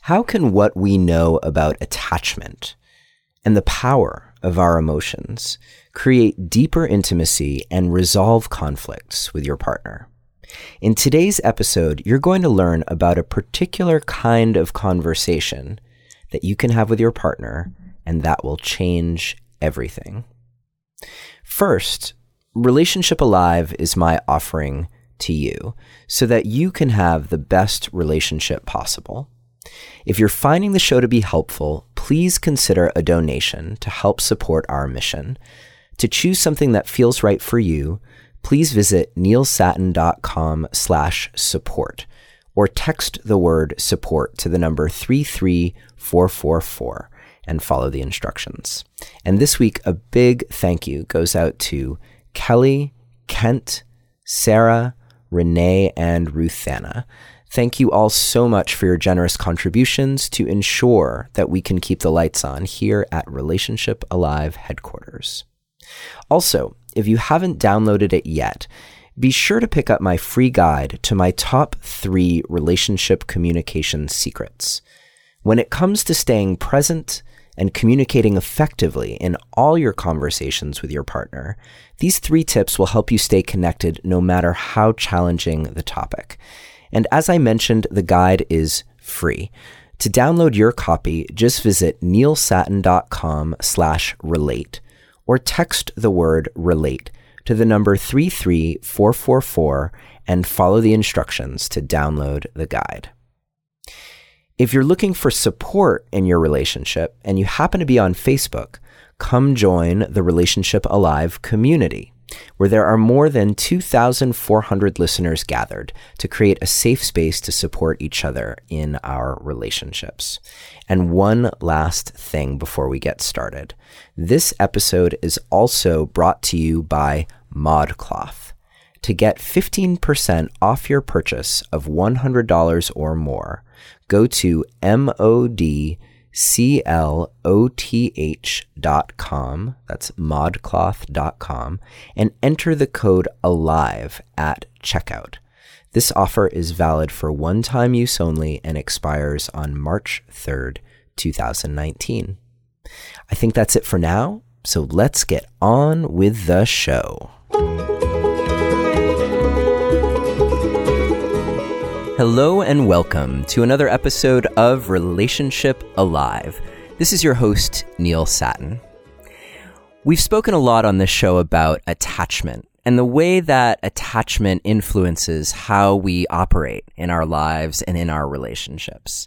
How can what we know about attachment and the power of our emotions create deeper intimacy and resolve conflicts with your partner? In today's episode, you're going to learn about a particular kind of conversation that you can have with your partner, and that will change everything. First, Relationship Alive is my offering to you so that you can have the best relationship possible. If you're finding the show to be helpful, please consider a donation to help support our mission. To choose something that feels right for you, please visit neilsattin.com/support or text the word support to the number 33444 and follow the instructions. And this week, a big thank you goes out to Kelly, Kent, Sarah, Renee, and Ruthanna. Thank you all so much for your generous contributions to ensure that we can keep the lights on here at Relationship Alive headquarters. Also, if you haven't downloaded it yet, be sure to pick up my free guide to my top 3 relationship communication secrets. When it comes to staying present and communicating effectively in all your conversations with your partner, these 3 tips will help you stay connected no matter how challenging the topic. And as I mentioned, the guide is free. To download your copy, just visit neilsattin.com/relate or text the word relate to the number 33444 and follow the instructions to download the guide. If you're looking for support in your relationship and you happen to be on Facebook, come join the Relationship Alive community, where there are more than 2,400 listeners gathered to create a safe space to support each other in our relationships. And one last thing before we get started. This episode is also brought to you by ModCloth. To get 15% off your purchase of $100 or more, go to modcloth.com, that's modcloth.com, and enter the code ALIVE at checkout. This offer is valid for one-time use only and expires on March 3rd, 2019. I think that's it for now, so let's get on with the show. Hello and welcome to another episode of Relationship Alive. This is your host, Neil Sattin. We've spoken a lot on this show about attachment and the way that attachment influences how we operate in our lives and in our relationships.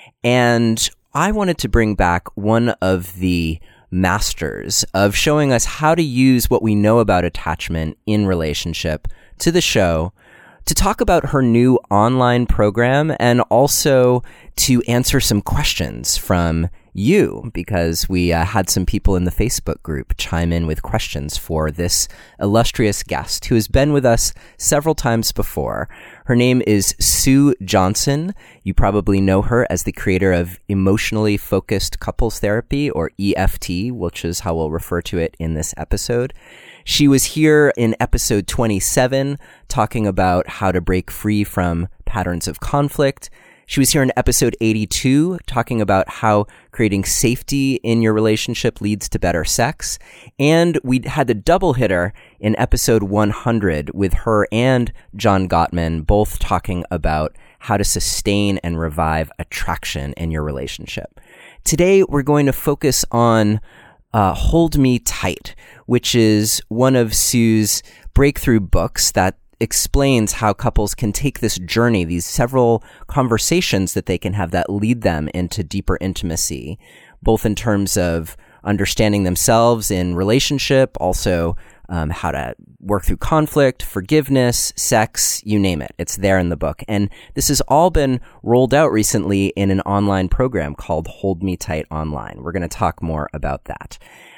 And I wanted to bring back one of the masters of showing us how to use what we know about attachment in relationship to the show to talk about her new online program and also to answer some questions from you, because we had some people in the Facebook group chime in with questions for this illustrious guest who has been with us several times before. Her name is Sue Johnson. You probably know her as the creator of Emotionally Focused Couples Therapy, or EFT, which is how we'll refer to it in this episode. She was here in episode 27 talking about how to break free from patterns of conflict. She was here in episode 82 talking about how creating safety in your relationship leads to better sex. And we had the double hitter in episode 100 with her and John Gottman both talking about how to sustain and revive attraction in your relationship. Today, we're going to focus on Hold Me Tight, which is one of Sue's breakthrough books that explains how couples can take this journey, these several conversations that they can have that lead them into deeper intimacy, both in terms of understanding themselves in relationship, also how to work through conflict, forgiveness, sex, you name it. It's there in the book. And this has all been rolled out recently in an online program called Hold Me Tight Online. We're going to talk more about that.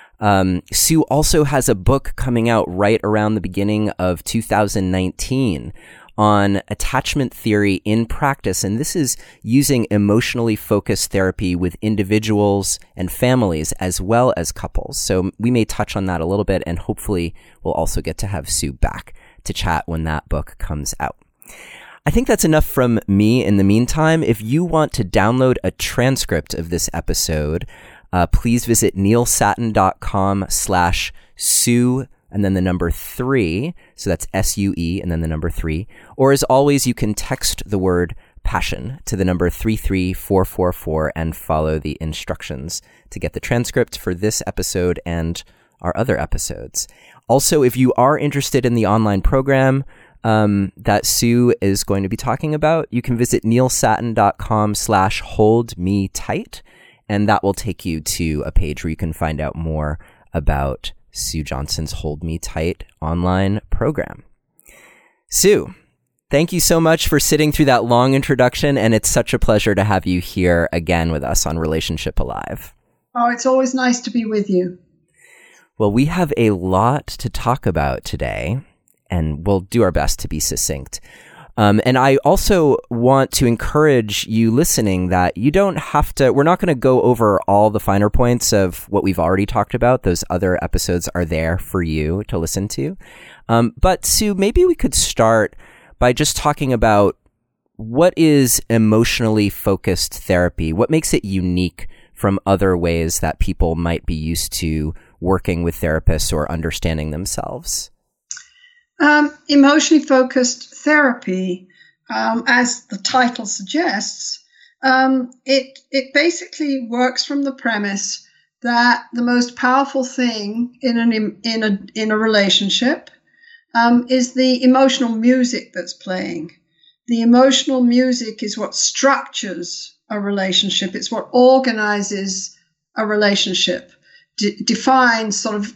Sue also has a book coming out right around the beginning of 2019 on attachment theory in practice, and this is using emotionally focused therapy with individuals and families as well as couples. So we may touch on that a little bit, and hopefully we'll also get to have Sue back to chat when that book comes out. I think that's enough from me in the meantime. If you want to download a transcript of this episode, please visit neilsattin.com/Sue and then the number 3. So that's SUE and then the number 3. Or as always, you can text the word passion to the number 33444 and follow the instructions to get the transcript for this episode and our other episodes. Also, if you are interested in the online program that Sue is going to be talking about, you can visit neilsattin.com/holdmetight, and that will take you to a page where you can find out more about Sue Johnson's Hold Me Tight online program. Sue, thank you so much for sitting through that long introduction, and it's such a pleasure to have you here again with us on Relationship Alive. Oh, it's always nice to be with you. Well, we have a lot to talk about today, and we'll do our best to be succinct. And I also want to encourage you listening that you don't have to, we're not going to go over all the finer points of what we've already talked about. Those other episodes are there for you to listen to. But Sue, maybe we could start by just talking about what is emotionally focused therapy? What makes it unique from other ways that people might be used to working with therapists or understanding themselves? Emotionally focused therapy, as the title suggests, it basically works from the premise that the most powerful thing in a relationship is the emotional music that's playing. The emotional music is what structures a relationship. It's what organizes a relationship, defines sort of,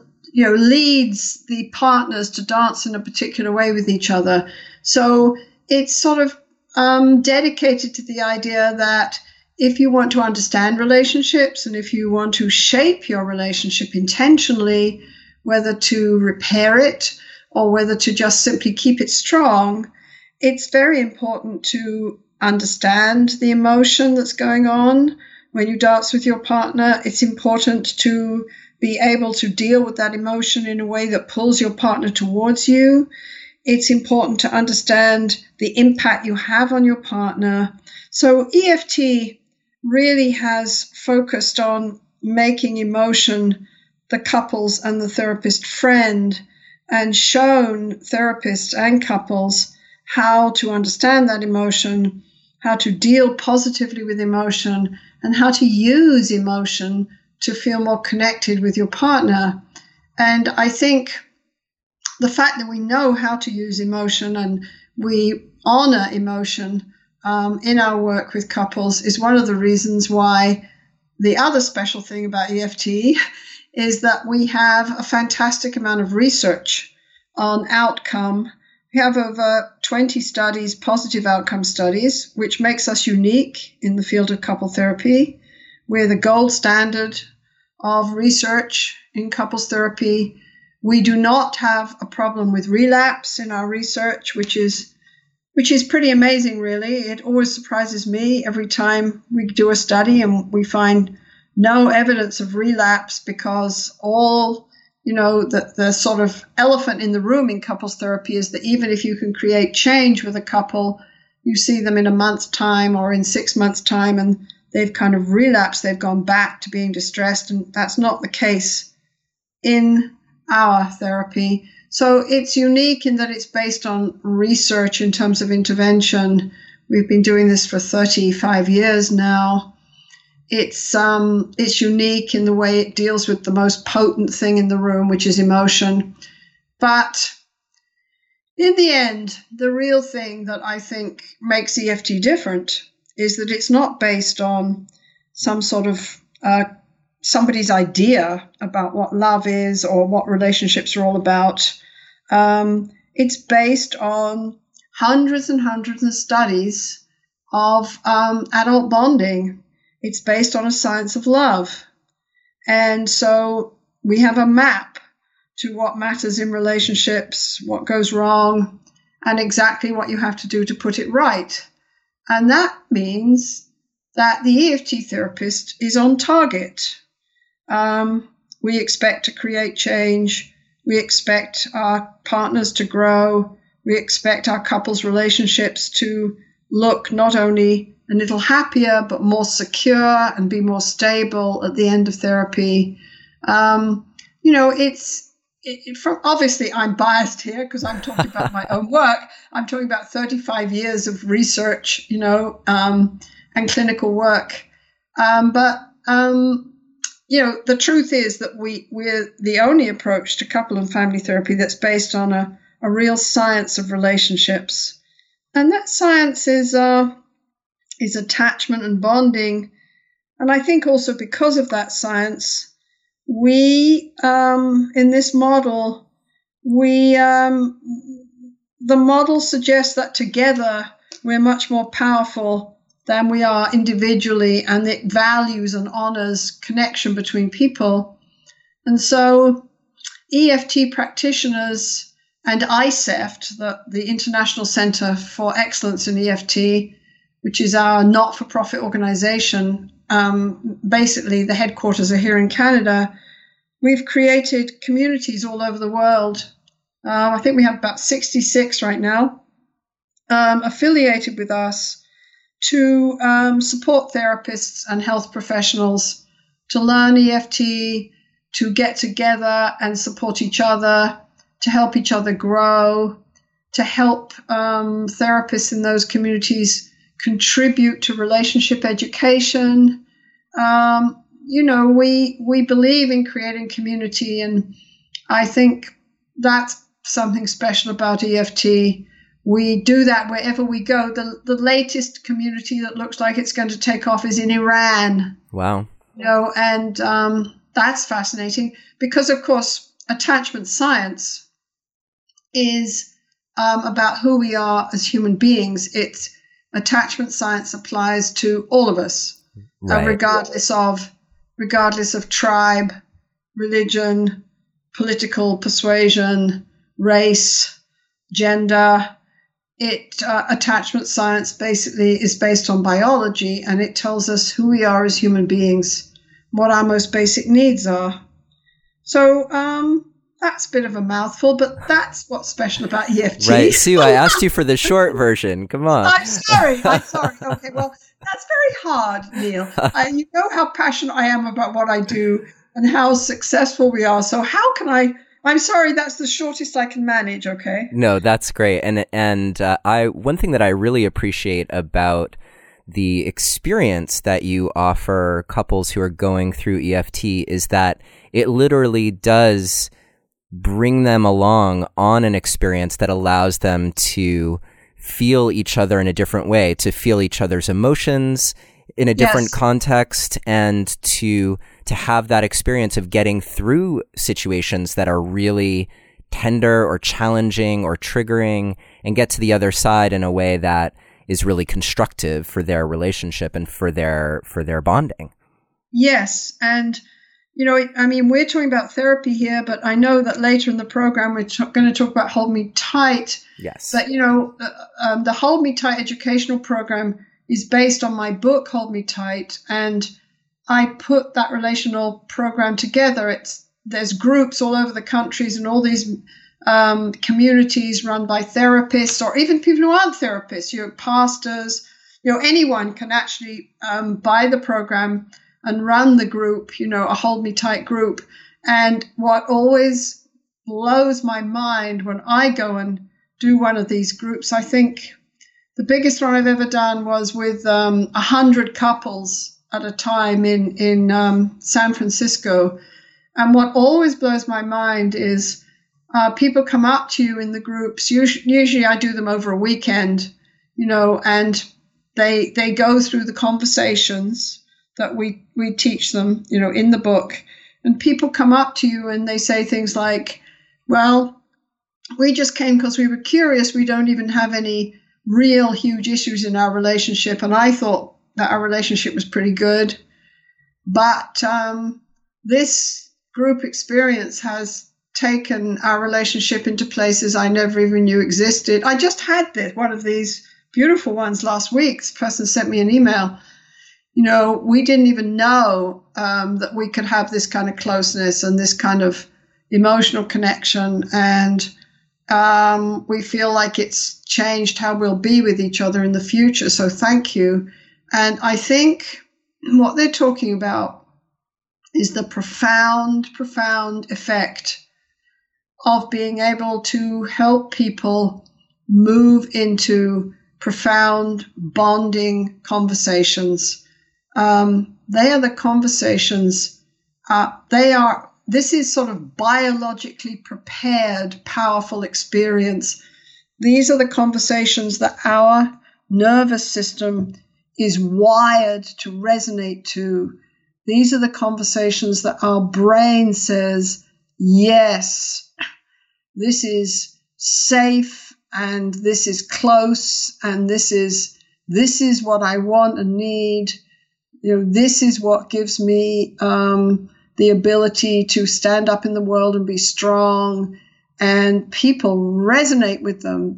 leads the partners to dance in a particular way with each other. So it's sort of dedicated to the idea that if you want to understand relationships and if you want to shape your relationship intentionally, whether to repair it or whether to just simply keep it strong, it's very important to understand the emotion that's going on when you dance with your partner. It's important to be able to deal with that emotion in a way that pulls your partner towards you. It's important to understand the impact you have on your partner. So EFT really has focused on making emotion the couples and the therapist friend, and shown therapists and couples how to understand that emotion, how to deal positively with emotion, and how to use emotion to feel more connected with your partner. And I think the fact that we know how to use emotion and we honor emotion in our work with couples is one of the reasons why the other special thing about EFT is that we have a fantastic amount of research on outcome. We have over 20 studies, positive outcome studies, which makes us unique in the field of couple therapy. We're the gold standard of research in couples therapy. We do not have a problem with relapse in our research, which is pretty amazing, really. It always surprises me every time we do a study and we find no evidence of relapse, because all, the sort of elephant in the room in couples therapy is that even if you can create change with a couple, you see them in a month's time or in 6 months' time and they've kind of relapsed, they've gone back to being distressed, and that's not the case in our therapy. So it's unique in that it's based on research in terms of intervention. We've been doing this for 35 years now. It's unique in the way it deals with the most potent thing in the room, which is emotion. But in the end, the real thing that I think makes EFT different is that it's not based on some sort of somebody's idea about what love is or what relationships are all about. It's based on hundreds and hundreds of studies of adult bonding. It's based on a science of love. And so we have a map to what matters in relationships, what goes wrong, and exactly what you have to do to put it right. And that means that the EFT therapist is on target. We expect to create change. We expect our partners to grow. We expect our couples' relationships to look not only a little happier, but more secure and be more stable at the end of therapy. Obviously I'm biased here because I'm talking about my own work. I'm talking about 35 years of research, and clinical work. But the truth is that we're the only approach to couple and family therapy that's based on a real science of relationships. And that science is attachment and bonding. And I think also because of that science, we, in this model, the model suggests that together we're much more powerful than we are individually, and it values and honors connection between people. And so EFT practitioners and ICEFT, the International Center for Excellence in EFT, which is our not-for-profit organization, basically the headquarters are here in Canada. We've created communities all over the world. I think we have about 66 right now, affiliated with us to support therapists and health professionals to learn EFT, to get together and support each other, to help each other grow, to help therapists in those communities contribute to relationship education. We believe in creating community, and I think that's something special about EFT. We do that wherever we go. The latest community that looks like it's going to take off is in Iran. Wow. And that's fascinating because, of course, attachment science is about who we are as human beings. Attachment science applies to all of us, right. regardless of tribe, religion, political persuasion, race, gender. Attachment science basically is based on biology, and it tells us who we are as human beings, what our most basic needs are. So that's a bit of a mouthful, but that's what's special about EFT. Right, Sue, I asked you for the short version. Come on. I'm sorry. Okay, well, that's very hard, Neil. You know how passionate I am about what I do and how successful we are. So how can I'm sorry, that's the shortest I can manage, okay? No, that's great. And one thing that I really appreciate about the experience that you offer couples who are going through EFT is that it literally does bring them along on an experience that allows them to feel each other in a different way, to feel each other's emotions in a different context, and to have that experience of getting through situations that are really tender or challenging or triggering, and get to the other side in a way that is really constructive for their relationship and for their bonding. Yes. And, we're talking about therapy here, but I know that later in the program, we're going to talk about Hold Me Tight. Yes. But, the Hold Me Tight educational program is based on my book, Hold Me Tight. And I put that relational program together. There's groups all over the countries and all these communities run by therapists, or even people who aren't therapists, pastors, anyone can actually buy the program and run the group, a Hold Me Tight group. And what always blows my mind when I go and do one of these groups, I think the biggest one I've ever done was with 100 couples at a time in San Francisco. And what always blows my mind is people come up to you in the groups. Usually I do them over a weekend, and they go through the conversations that we teach them, in the book. And people come up to you and they say things like, well, we just came because we were curious. We don't even have any real huge issues in our relationship. And I thought that our relationship was pretty good. But this group experience has taken our relationship into places I never even knew existed. I just had one of these beautiful ones last week. This person sent me an email. We didn't even know that we could have this kind of closeness and this kind of emotional connection. And We feel like it's changed how we'll be with each other in the future. So thank you. And I think what they're talking about is the profound, profound effect of being able to help people move into profound bonding conversations. They are the conversations, this is sort of biologically prepared, powerful experience. These are the conversations that our nervous system is wired to resonate to. These are the conversations that our brain says, yes, this is safe and this is close and this is what I want and need. This is what gives me the ability to stand up in the world and be strong. And people resonate with them.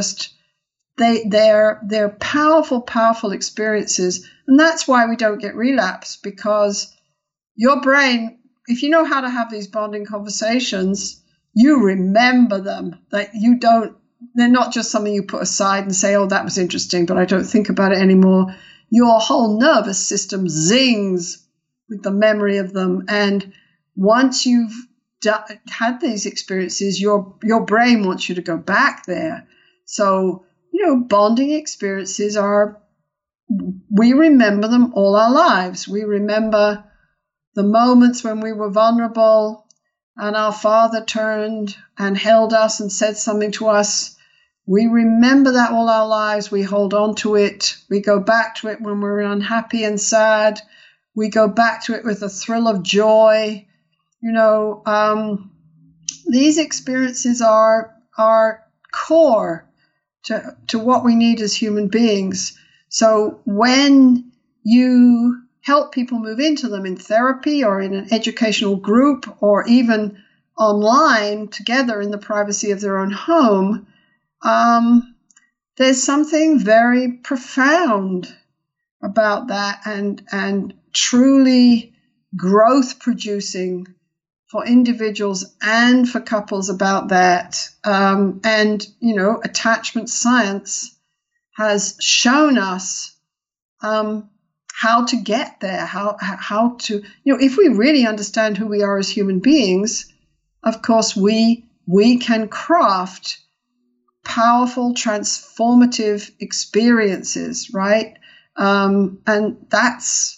They're powerful, powerful experiences. And that's why we don't get relapse, because your brain, if you know how to have these bonding conversations, you remember them. They're not just something you put aside and say, oh, that was interesting, but I don't think about it anymore. Your whole nervous system zings with the memory of them. And once you've had these experiences, your brain wants you to go back there. So, bonding experiences we remember them all our lives. We remember the moments when we were vulnerable and our father turned and held us and said something to us. We remember that all our lives. We hold on to it. We go back to it when we're unhappy and sad. We go back to it with a thrill of joy. These experiences are core to what we need as human beings. So when you help people move into them in therapy or in an educational group or even online together in the privacy of their own home, there's something very profound about that and truly growth producing for individuals and for couples about that. Attachment science has shown us how to get there, how to, if we really understand who we are as human beings, of course, we can craft powerful, transformative experiences, right? And that's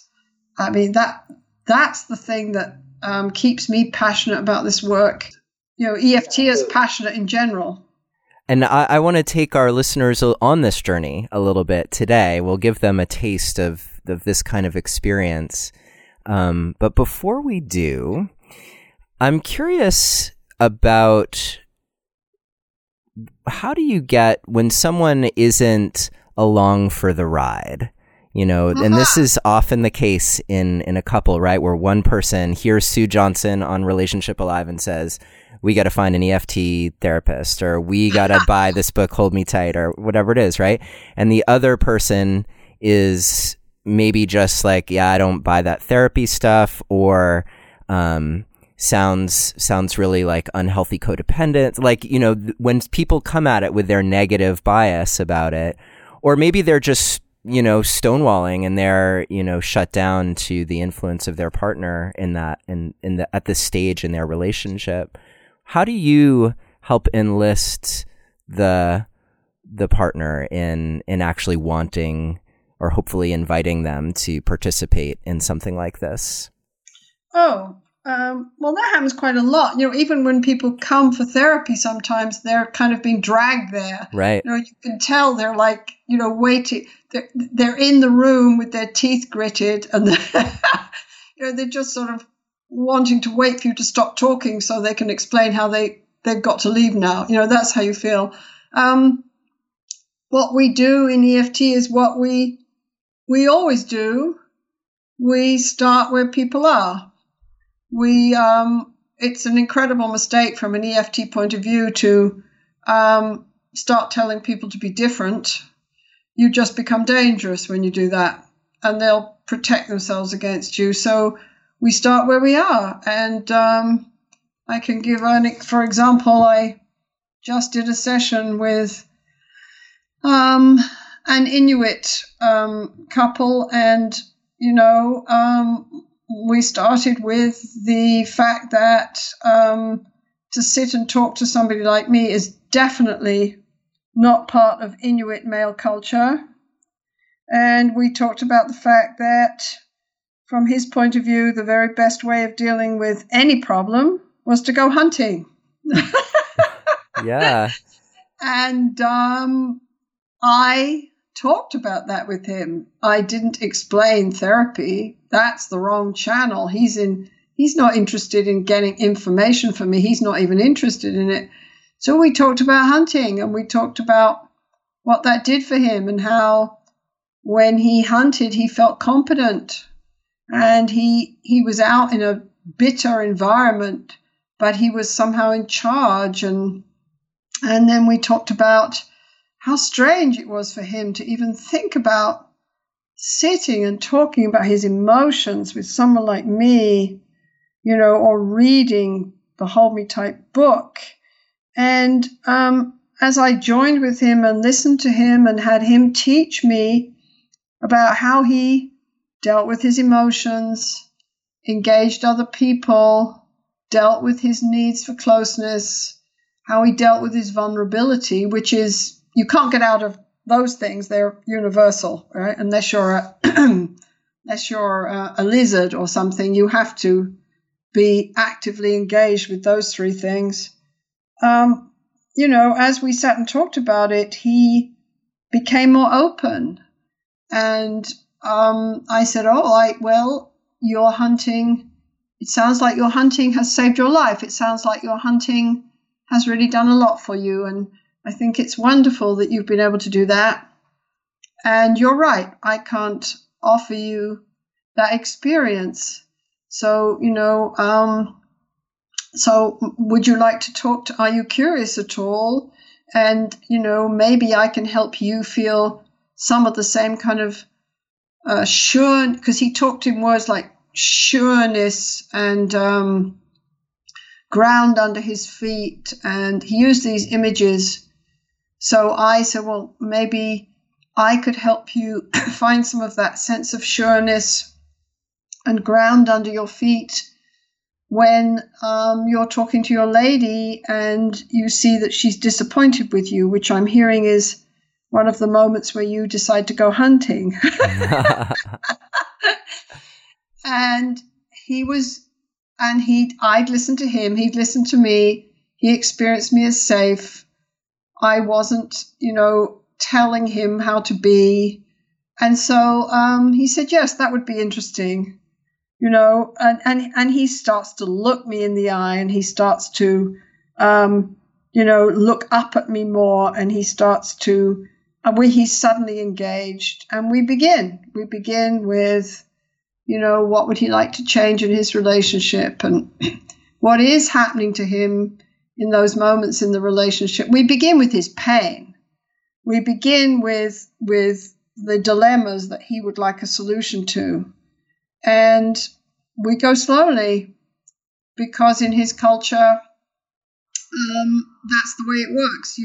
the thing that keeps me passionate about this work. EFT is passionate in general. And I want to take our listeners on this journey a little bit today. We'll give them a taste of this kind of experience. But before we do, I'm curious about how do you get when someone isn't along for the ride? And this is often the case in a couple, right? Where one person hears Sue Johnson on Relationship Alive and says, we got to find an EFT therapist, or we got to buy this book, Hold Me Tight, or whatever it is, right? And the other person is maybe just like, yeah, I don't buy that therapy stuff, or sounds really like unhealthy codependent. Like, when people come at it with their negative bias about it, or maybe they're just stonewalling and they're, shut down to the influence of their partner at this stage in their relationship. How do you help enlist the partner in actually wanting or hopefully inviting them to participate in something like this? Well, that happens quite a lot. Even when people come for therapy, sometimes they're kind of being dragged there. Right. You can tell they're like, waiting. They're in the room with their teeth gritted, and they're just sort of wanting to wait for you to stop talking so they can explain how they've got to leave now. That's how you feel. What we do in EFT is what we always do. We start where people are. It's an incredible mistake from an EFT point of view to start telling people to be different. You just become dangerous when you do that, and they'll protect themselves against you. So we start where we are. And I can give for example, I just did a session with an Inuit couple, and we started with the fact that to sit and talk to somebody like me is definitely not part of Inuit male culture. And we talked about the fact that from his point of view, the very best way of dealing with any problem was to go hunting. Yeah. And I talked about that with him. I didn't explain therapy. That's the wrong channel. He's not interested in getting information from me. He's not even interested in it. So we talked about hunting, and we talked about what that did for him, and how when he hunted, he felt competent, and he was out in a bitter environment, but he was somehow in charge. And then we talked about how strange it was for him to even think about sitting and talking about his emotions with someone like me, or reading the Hold Me Tight book. And as I joined with him and listened to him and had him teach me about how he dealt with his emotions, engaged other people, dealt with his needs for closeness, how he dealt with his vulnerability, which is, you can't get out of those things. They're universal, right? Unless you're a lizard or something, you have to be actively engaged with those three things. As we sat and talked about it, he became more open. And I said, your hunting, it sounds like your hunting has saved your life. It sounds like your hunting has really done a lot for you. And I think it's wonderful that you've been able to do that. And you're right, I can't offer you that experience. So, so would you like to talk are you curious at all? And, maybe I can help you feel some of the same kind of sure, because he talked in words like sureness and ground under his feet. And he used these images. So I said, well, maybe I could help you find some of that sense of sureness and ground under your feet when you're talking to your lady and you see that she's disappointed with you, which I'm hearing is one of the moments where you decide to go hunting. And I'd listened to him, he'd listened to me, he experienced me as safe. I wasn't, telling him how to be. And so he said, yes, that would be interesting. And he starts to look me in the eye, and he starts to, look up at me more, and he starts to, he's suddenly engaged, and we begin with, what would he like to change in his relationship, and what is happening to him in those moments in the relationship. We begin with his pain. We begin with the dilemmas that he would like a solution to. And we go slowly, because in his culture, that's the way it works.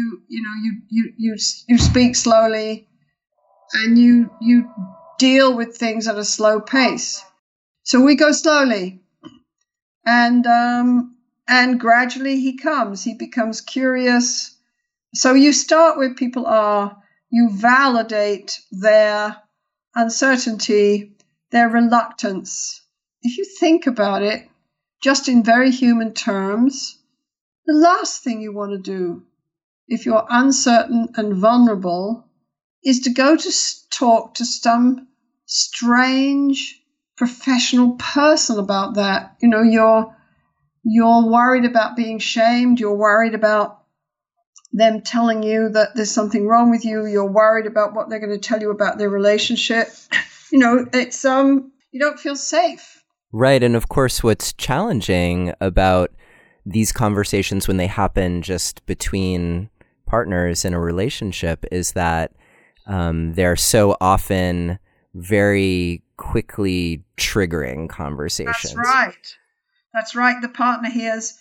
You speak slowly, and you deal with things at a slow pace. So we go slowly, and gradually he becomes curious. So you start where people are, you validate their uncertainty, their reluctance. If you think about it, just in very human terms, the last thing you want to do if you're uncertain and vulnerable is to go to talk to some strange professional person about that. You're worried about being shamed. You're worried about them telling you that there's something wrong with you. You're worried about what they're going to tell you about their relationship. It's you don't feel safe. Right. And of course, what's challenging about these conversations when they happen just between partners in a relationship is that they're so often very quickly triggering conversations. That's right. The partner hears,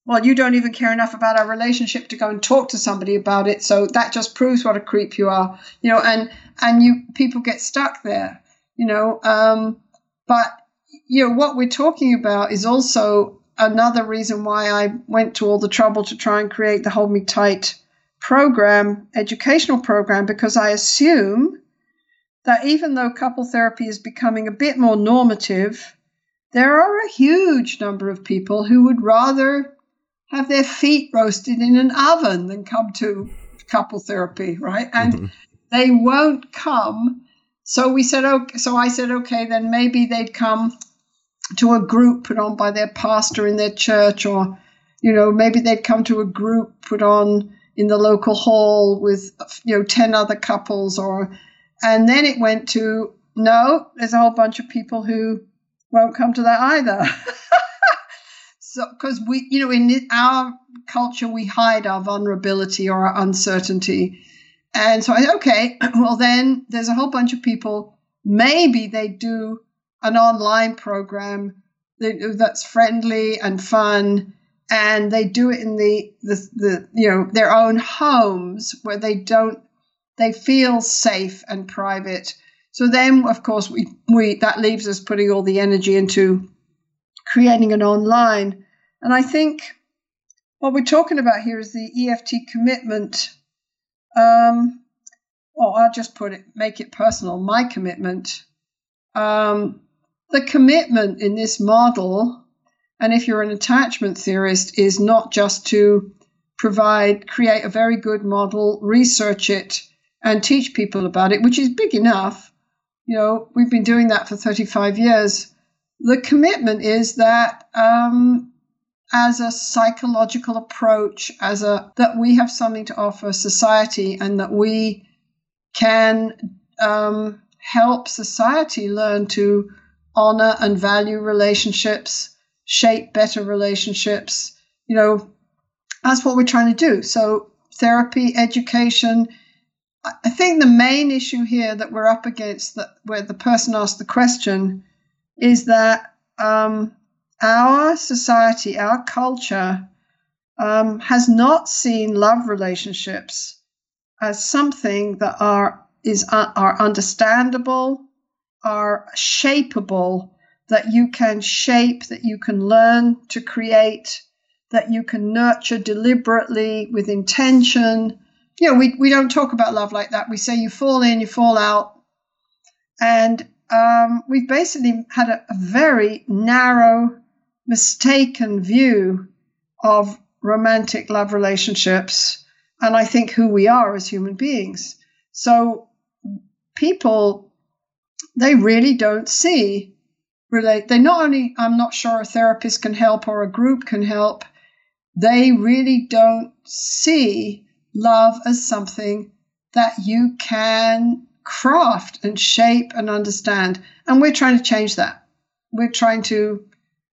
well, you don't even care enough about our relationship to go and talk to somebody about it. So that just proves what a creep you are, and people get stuck there, but, what we're talking about is also another reason why I went to all the trouble to try and create the Hold Me Tight program, educational program, because I assume that even though couple therapy is becoming a bit more normative, there are a huge number of people who would rather have their feet roasted in an oven than come to couple therapy, right? And they won't come. So I said, okay, then maybe they'd come to a group put on by their pastor in their church, or, maybe they'd come to a group put on in the local hall with, 10 other couples, and then it went to, no, there's a whole bunch of people who won't come to that either. So, because we, in our culture, we hide our vulnerability or our uncertainty. And so okay, well, then there's a whole bunch of people, maybe they do an online program that's friendly and fun, and they do it in their own homes where they feel safe and private. So then, of course, we that leaves us putting all the energy into creating an online. And I think what we're talking about here is the EFT commitment. I'll just make it personal. My commitment. The commitment in this model, and if you're an attachment theorist, is not just to create a very good model, research it, and teach people about it, which is big enough. We've been doing that for 35 years. The commitment is that as a psychological approach, that we have something to offer society, and that we can help society learn to honor and value relationships, shape better relationships. That's what we're trying to do. So therapy, education. I think the main issue here that we're up against, where the person asked the question, is that our society, our culture, has not seen love relationships as something that are understandable, are shapeable, that you can shape, that you can learn to create, that you can nurture deliberately with intention. We don't talk about love like that. We say you fall in, you fall out. And we've basically had a very narrow, mistaken view of romantic love relationships, and I think who we are as human beings. So people, they really don't see they not only, I'm not sure a therapist can help or a group can help, they really don't see love as something that you can craft and shape and understand. And we're trying to change that. We're trying to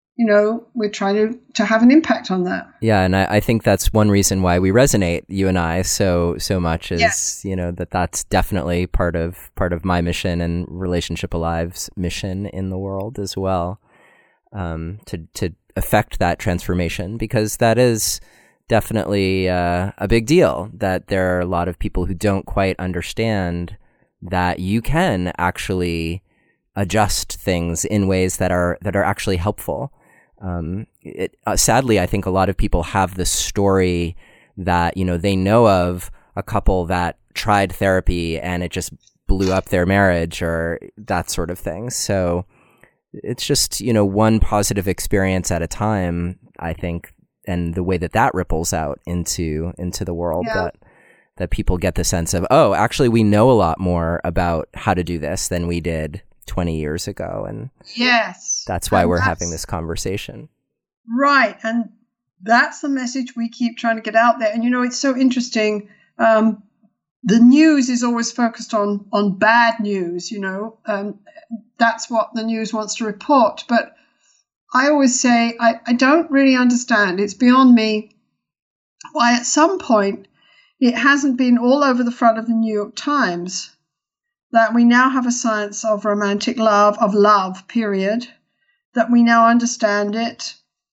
have an impact on that. Yeah, and I think that's one reason why we resonate, you and I, so much is, that's definitely part of my mission and Relationship Alive's mission in the world as well, to affect that transformation, because that is definitely a big deal, that there are a lot of people who don't quite understand that you can actually adjust things in ways that are actually helpful. Sadly, I think a lot of people have this story that, they know of a couple that tried therapy and it just blew up their marriage or that sort of thing. So it's just, one positive experience at a time, I think, and the way that ripples out into the world, that people get the sense of, oh, actually we know a lot more about how to do this than we did 20 years ago. And yes, that's why we're having this conversation. Right. And that's the message we keep trying to get out there. And, it's so interesting. The news is always focused on bad news, that's what the news wants to report. But I always say, I don't really understand. It's beyond me why at some point it hasn't been all over the front of the New York Times that we now have a science of romantic love, of love, period, that we now understand it,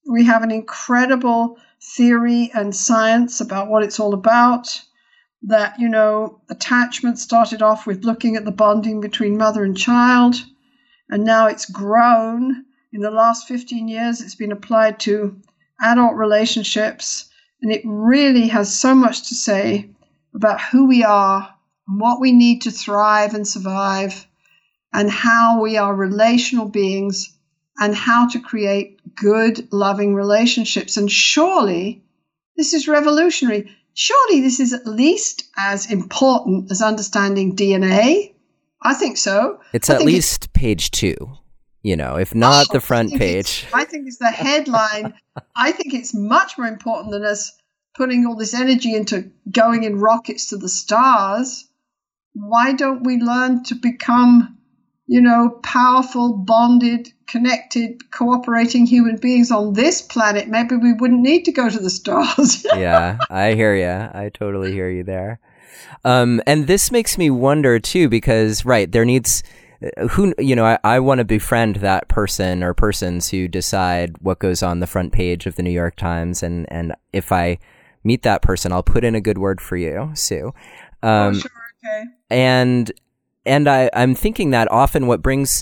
We have an incredible theory and science about what it's all about. That, attachment started off with looking at the bonding between mother and child, and now it's grown. In the last 15 years, it's been applied to adult relationships, and it really has so much to say about who we are and what we need to thrive and survive, and how we are relational beings, and how to create good, loving relationships. And surely this is revolutionary. Surely this is at least as important as understanding DNA. I think so. It's at least page 2, if not the front page. I think it's the headline. I think it's much more important than us putting all this energy into going in rockets to the stars. Why don't we learn to become, powerful, bonded, connected, cooperating human beings on this planet? Maybe we wouldn't need to go to the stars. Yeah, I hear you. I totally hear you there. And this makes me wonder too, because there needs I want to befriend that person or persons who decide what goes on the front page of the New York Times, and if I meet that person, I'll put in a good word for you, Sue. Oh, sure, okay. And I'm thinking that often what brings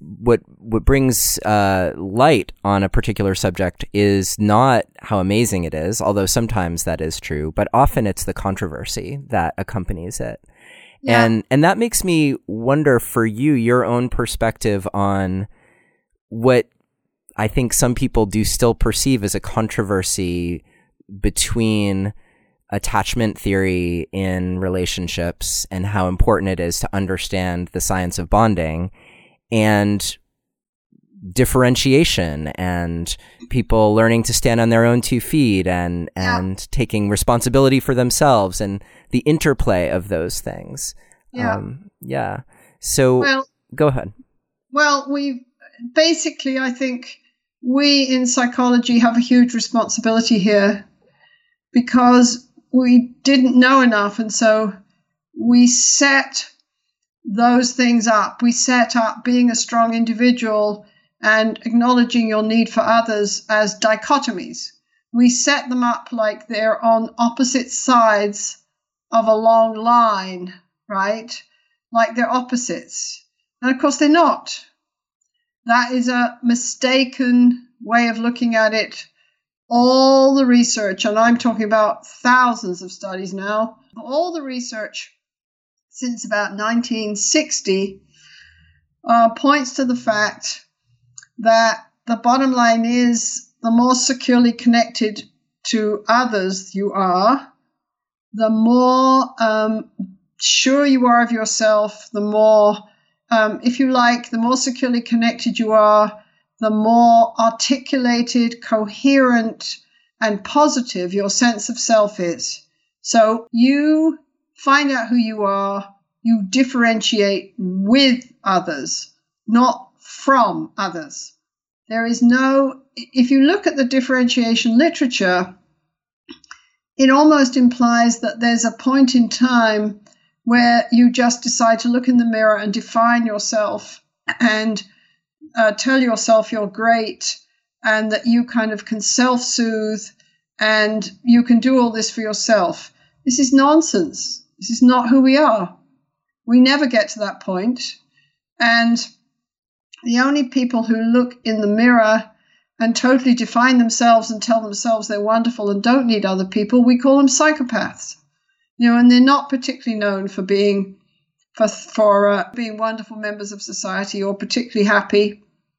light on a particular subject is not how amazing it is, although sometimes that is true, but often it's the controversy that accompanies it. Yeah. And that makes me wonder for you, your own perspective on what I think some people do still perceive as a controversy between attachment theory in relationships and how important it is to understand the science of bonding, and differentiation and people learning to stand on their own 2 feet and taking responsibility for themselves and the interplay of those things. So go ahead. Well, I think we in psychology have a huge responsibility here, because we didn't know enough. And so we set those things up. We set up being a strong individual and acknowledging your need for others as dichotomies. We set them up like they're on opposite sides of a long line, right? Like they're opposites. And of course they're not. That is a mistaken way of looking at it. All the research, and I'm talking about thousands of studies now, all the research since about 1960 points to the fact that the bottom line is the more securely connected to others you are, the more sure you are of yourself, the more, the more securely connected you are, the more articulated, coherent, and positive your sense of self is. So you find out who you are, you differentiate with others, not from others. There is if you look at the differentiation literature, it almost implies that there's a point in time where you just decide to look in the mirror and define yourself and tell yourself you're great, and that you kind of can self-soothe and you can do all this for yourself. This is nonsense. This is not who we are. We never get to that point. And the only people who look in the mirror and totally define themselves and tell themselves they're wonderful and don't need other people, we call them psychopaths. And they're not particularly known for being being wonderful members of society or particularly happy.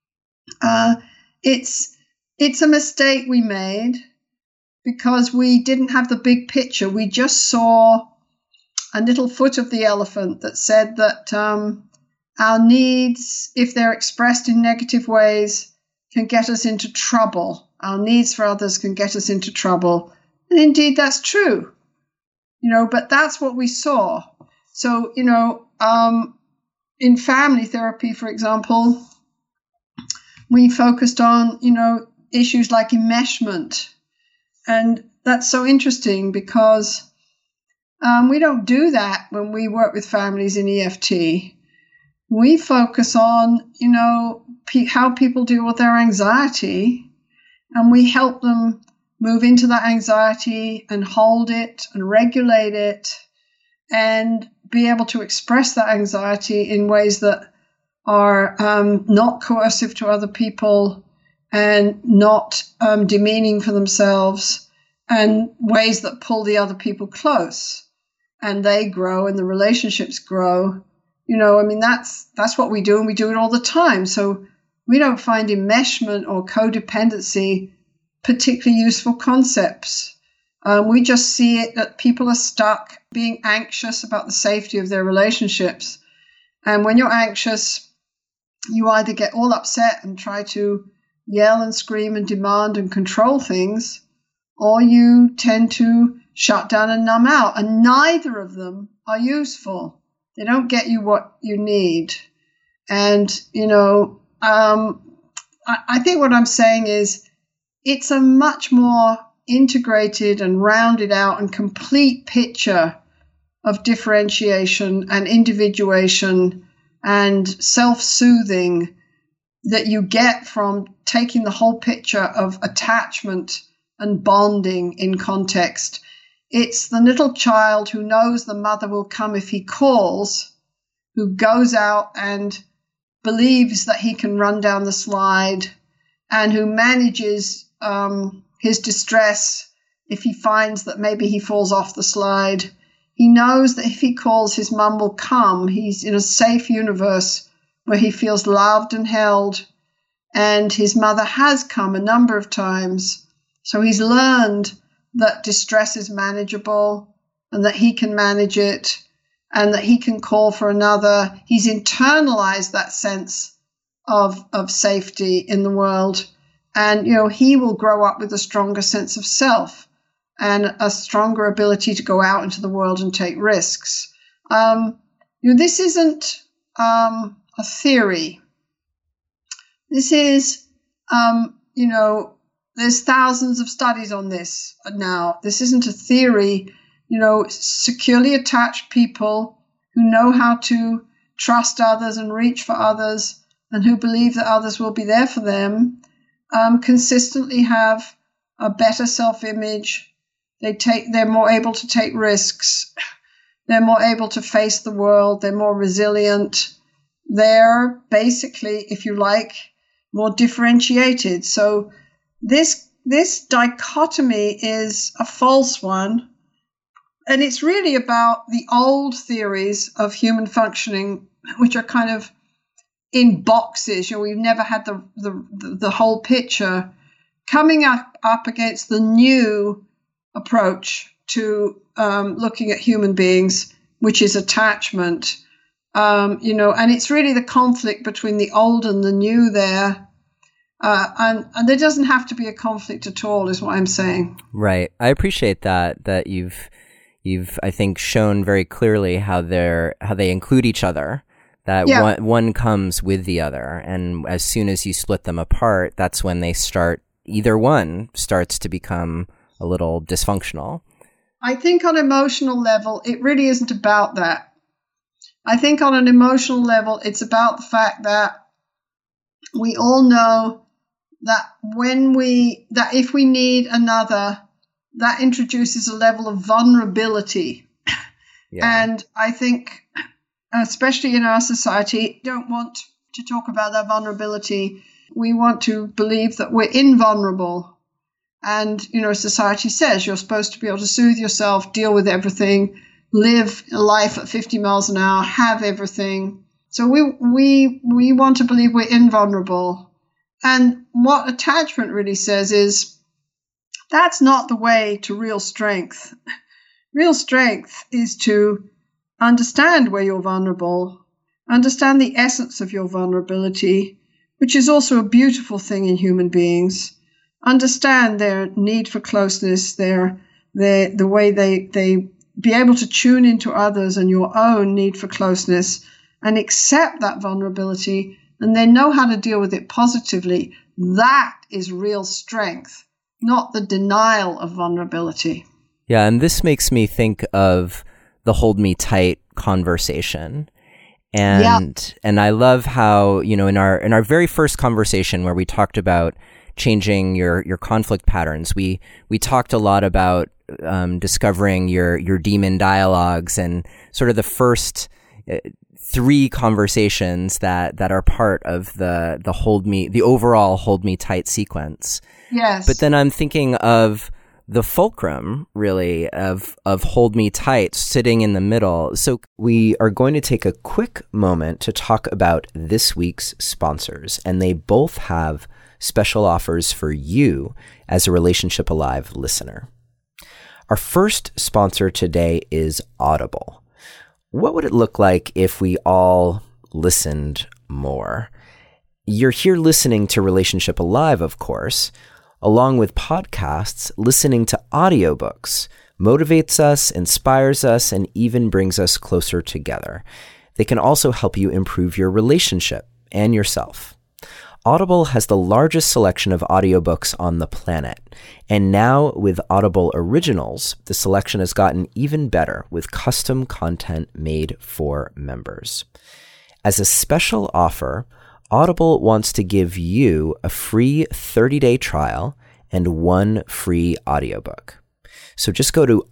It's a mistake we made because we didn't have the big picture. We just saw a little foot of the elephant that said that our needs, if they're expressed in negative ways, can get us into trouble. Our needs for others can get us into trouble. And indeed, that's true. But that's what we saw. So, in family therapy, for example, we focused on, issues like enmeshment. And that's so interesting because we don't do that when we work with families in EFT. We focus on, how people deal with their anxiety and we help them move into that anxiety and hold it and regulate it and be able to express that anxiety in ways that are not coercive to other people and not demeaning for themselves, and ways that pull the other people close, and they grow and the relationships grow. That's what we do, and we do it all the time. So we don't find enmeshment or codependency particularly useful concepts. We just see it that people are stuck being anxious about the safety of their relationships. And when you're anxious, you either get all upset and try to yell and scream and demand and control things, or you tend to shut down and numb out. And neither of them are useful. They don't get you what you need. And, I think what I'm saying is it's a much more integrated and rounded out and complete picture of differentiation and individuation and self-soothing that you get from taking the whole picture of attachment and bonding in context. It's the little child who knows the mother will come if he calls, who goes out and believes that he can run down the slide, and who manages his distress if he finds that maybe he falls off the slide. He knows that if he calls, his mum will come. He's in a safe universe where he feels loved and held, and his mother has come a number of times. So he's learned that distress is manageable and that he can manage it and that he can call for another. He's internalized that sense of safety in the world. And, he will grow up with a stronger sense of self and a stronger ability to go out into the world and take risks. This isn't a theory. This is, there's thousands of studies on this now. This isn't a theory. Securely attached people who know how to trust others and reach for others and who believe that others will be there for them consistently have a better self-image. They're more able to take risks. They're more able to face the world. They're more resilient. They're basically, if you like, more differentiated. So this dichotomy is a false one. And it's really about the old theories of human functioning, which are kind of in boxes. We've never had the whole picture, coming up against the new approach to looking at human beings, which is attachment. And it's really the conflict between the old and the new there. And there doesn't have to be a conflict at all, is what I'm saying. Right. I appreciate that you've I think shown very clearly how they include each other, that one comes with the other, and as soon as you split them apart, that's when either one starts to become a little dysfunctional. I think on emotional level, it really isn't about that. I think on an emotional level, it's about the fact that we all know that if we need another, that introduces a level of vulnerability. Yeah. And I think, especially in our society, don't want to talk about that vulnerability. We want to believe that we're invulnerable. And, society says you're supposed to be able to soothe yourself, deal with everything, live a life at 50 miles an hour, have everything. So we want to believe we're invulnerable. And what attachment really says is, that's not the way to real strength. Real strength is to understand where you're vulnerable, understand the essence of your vulnerability, which is also a beautiful thing in human beings. Understand their need for closeness, the way they be able to tune into others and your own need for closeness, and accept that vulnerability, and then know how to deal with it positively. That is real strength, not the denial of vulnerability. Yeah, and this makes me think of the hold me tight conversation. And I love how, in our very first conversation where we talked about changing your conflict patterns. We talked a lot about discovering your demon dialogues and sort of the first 3 conversations that are part of the overall hold me tight sequence. Yes. But then I'm thinking of the fulcrum, really, of hold me tight sitting in the middle. So we are going to take a quick moment to talk about this week's sponsors, and they both have special offers for you as a Relationship Alive listener. Our first sponsor today is Audible. What would it look like if we all listened more? You're here listening to Relationship Alive, of course. Along with podcasts, listening to audiobooks motivates us, inspires us, and even brings us closer together. They can also help you improve your relationship and yourself. Audible has the largest selection of audiobooks on the planet. And now with Audible Originals, the selection has gotten even better with custom content made for members. As a special offer, Audible wants to give you a free 30-day trial and 1 free audiobook. So just go to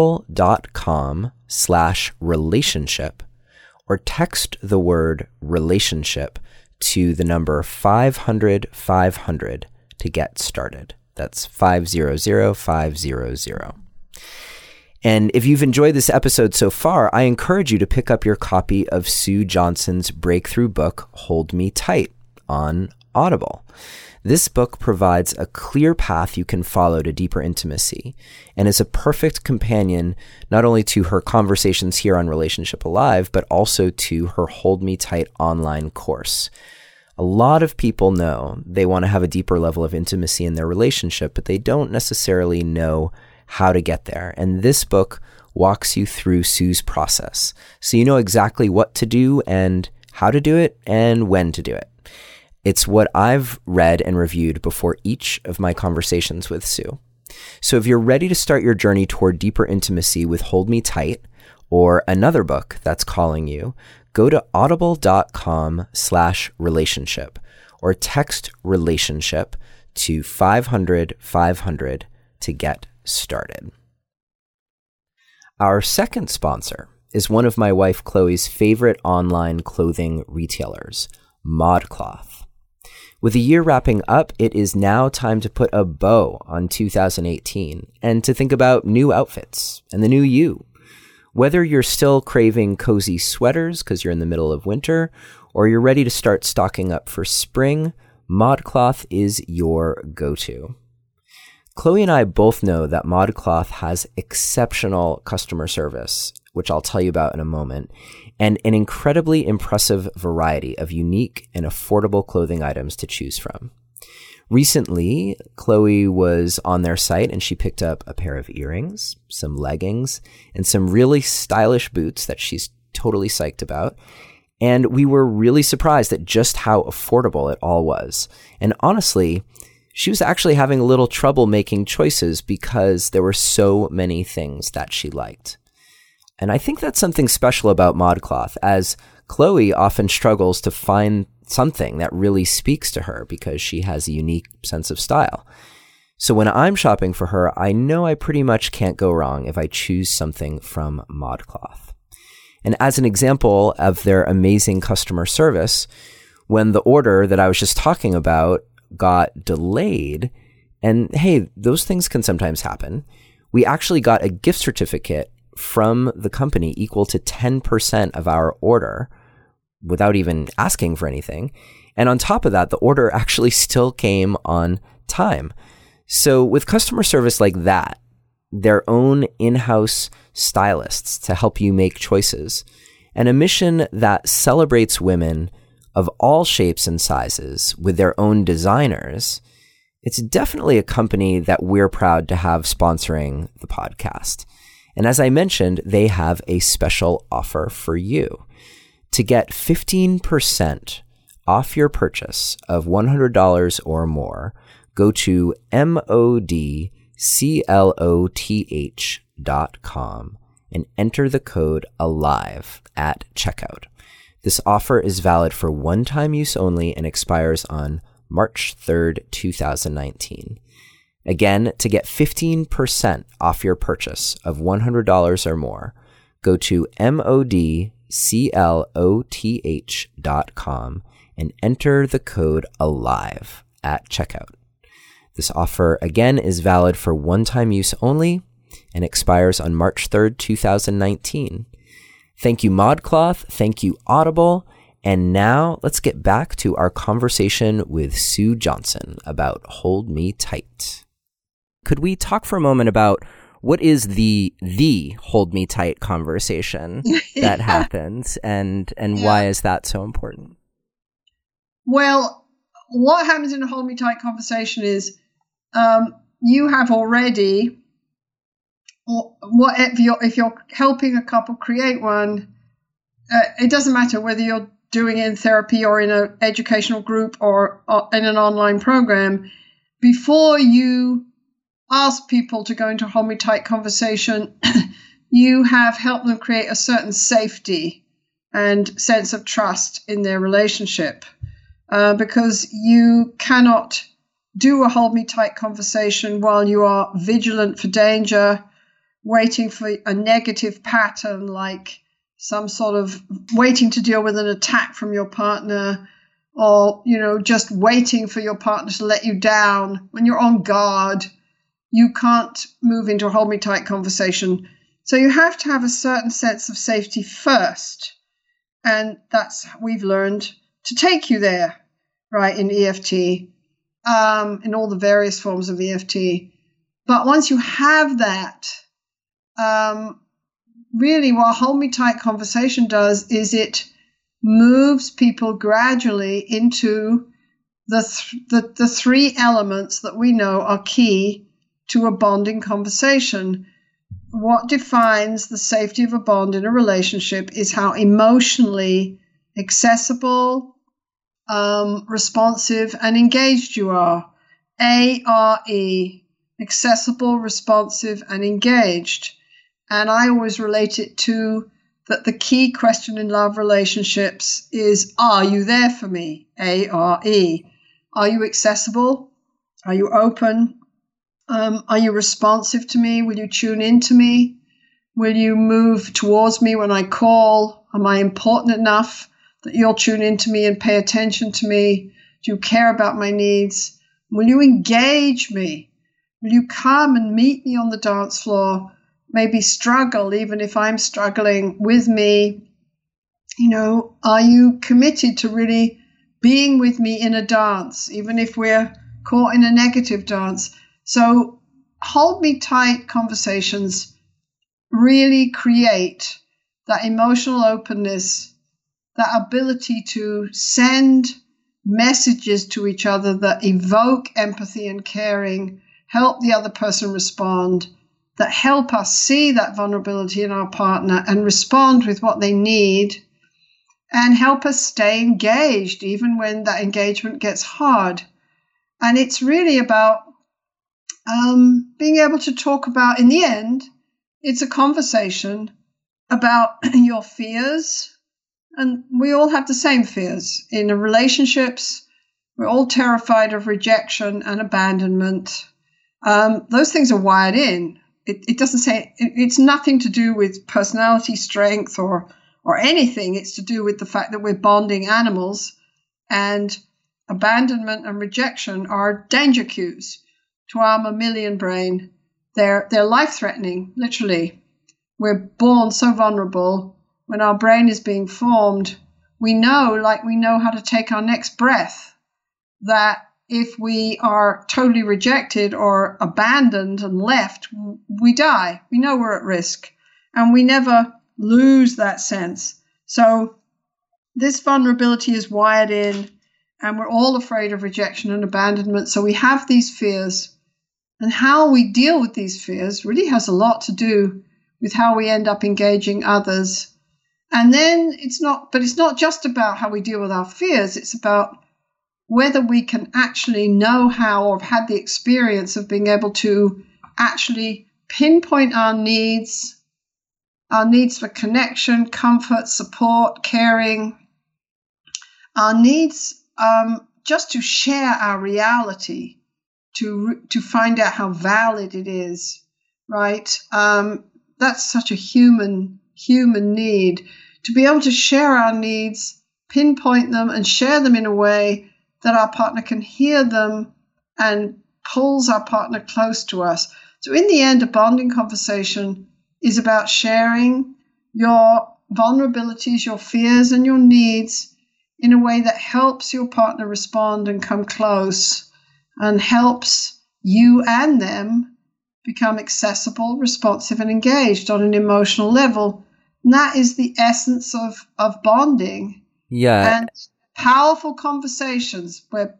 audible.com/relationship or text the word relationship to the number 500-500 to get started. That's 500-500. And if you've enjoyed this episode so far, I encourage you to pick up your copy of Sue Johnson's breakthrough book, Hold Me Tight, on Audible. This book provides a clear path you can follow to deeper intimacy and is a perfect companion not only to her conversations here on Relationship Alive, but also to her Hold Me Tight online course. A lot of people know they want to have a deeper level of intimacy in their relationship, but they don't necessarily know how to get there. And this book walks you through Sue's process, so you know exactly what to do and how to do it and when to do it. It's what I've read and reviewed before each of my conversations with Sue. So if you're ready to start your journey toward deeper intimacy with Hold Me Tight or another book that's calling you, go to audible.com/relationship or text relationship to 500-500 to get started. Our second sponsor is one of my wife Chloe's favorite online clothing retailers, ModCloth. With the year wrapping up, it is now time to put a bow on 2018 and to think about new outfits and the new you. Whether you're still craving cozy sweaters because you're in the middle of winter, or you're ready to start stocking up for spring, ModCloth is your go-to. Chloe and I both know that ModCloth has exceptional customer service, which I'll tell you about in a moment, and an incredibly impressive variety of unique and affordable clothing items to choose from. Recently, Chloe was on their site and she picked up a pair of earrings, some leggings, and some really stylish boots that she's totally psyched about. And we were really surprised at just how affordable it all was. And honestly, she was actually having a little trouble making choices because there were so many things that she liked. And I think that's something special about ModCloth, as Chloe often struggles to find something that really speaks to her because she has a unique sense of style. So when I'm shopping for her, I know I pretty much can't go wrong if I choose something from ModCloth. And as an example of their amazing customer service, when the order that I was just talking about got delayed, and hey, those things can sometimes happen, we actually got a gift certificate from the company equal to 10% of our order without even asking for anything. And on top of that, the order actually still came on time. So with customer service like that, their own in-house stylists to help you make choices, and a mission that celebrates women of all shapes and sizes with their own designers, it's definitely a company that we're proud to have sponsoring the podcast. And as I mentioned, they have a special offer for you. To get 15% off your purchase of $100 or more, go to modcloth.com and enter the code ALIVE at checkout. This offer is valid for one-time use only and expires on March 3rd, 2019. Again, to get 15% off your purchase of $100 or more, go to modcloth.com and enter the code ALIVE at checkout. This offer, again, is valid for one-time use only and expires on March 3rd, 2019. Thank you, ModCloth. Thank you, Audible. And now let's get back to our conversation with Sue Johnson about Hold Me Tight. Could we talk for a moment about what is the Hold Me Tight conversation that happens and why is that so important? Well, what happens in a Hold Me Tight conversation is you have already, if you're helping a couple create one, it doesn't matter whether you're doing it in therapy or in an educational group or in an online program. Before you ask people to go into a Hold Me Tight conversation, you have helped them create a certain safety and sense of trust in their relationship, because you cannot do a Hold Me Tight conversation while you are vigilant for danger, waiting for a negative pattern like some sort of waiting to deal with an attack from your partner, or, just waiting for your partner to let you down. When you're on guard, you can't move into a Hold Me Tight conversation. So you have to have a certain sense of safety first. And that's, we've learned to take you there, right, in EFT, in all the various forms of EFT. But once you have that, really what Hold Me Tight conversation does is it moves people gradually into the three elements that we know are key to a bonding conversation. What defines the safety of a bond in a relationship is how emotionally accessible, responsive, and engaged you are. ARE, accessible, responsive, and engaged. And I always relate it to that the key question in love relationships is, are you there for me? ARE. Are you accessible? Are you open? Are you responsive to me? Will you tune into me? Will you move towards me when I call? Am I important enough that you'll tune into me and pay attention to me? Do you care about my needs? Will you engage me? Will you come and meet me on the dance floor? Maybe struggle, even if I'm struggling with me. Are you committed to really being with me in a dance, even if we're caught in a negative dance? So Hold Me Tight conversations really create that emotional openness, that ability to send messages to each other that evoke empathy and caring, help the other person respond, that help us see that vulnerability in our partner and respond with what they need, and help us stay engaged even when that engagement gets hard. And it's really about being able to talk about, in the end, it's a conversation about your fears. And we all have the same fears. In relationships, we're all terrified of rejection and abandonment. Those things are wired in. It doesn't say, it's nothing to do with personality strength or anything. It's to do with the fact that we're bonding animals, and abandonment and rejection are danger cues to our mammalian brain. They're life-threatening, literally. We're born so vulnerable. When our brain is being formed, we know how to take our next breath, that if we are totally rejected or abandoned and left, we die. We know we're at risk, and we never lose that sense. So this vulnerability is wired in, and we're all afraid of rejection and abandonment. So we have these fears, and how we deal with these fears really has a lot to do with how we end up engaging others. And then it's not just about how we deal with our fears. It's about whether we can actually know how, or have had the experience of being able to actually pinpoint our needs for connection, comfort, support, caring, our needs just to share our reality, to find out how valid it is, right? That's such a human need, to be able to share our needs, pinpoint them, and share them in a way that our partner can hear them and pulls our partner close to us. So in the end, a bonding conversation is about sharing your vulnerabilities, your fears, and your needs in a way that helps your partner respond and come close, and helps you and them become accessible, responsive, and engaged on an emotional level. And that is the essence of bonding. Yeah. And powerful conversations that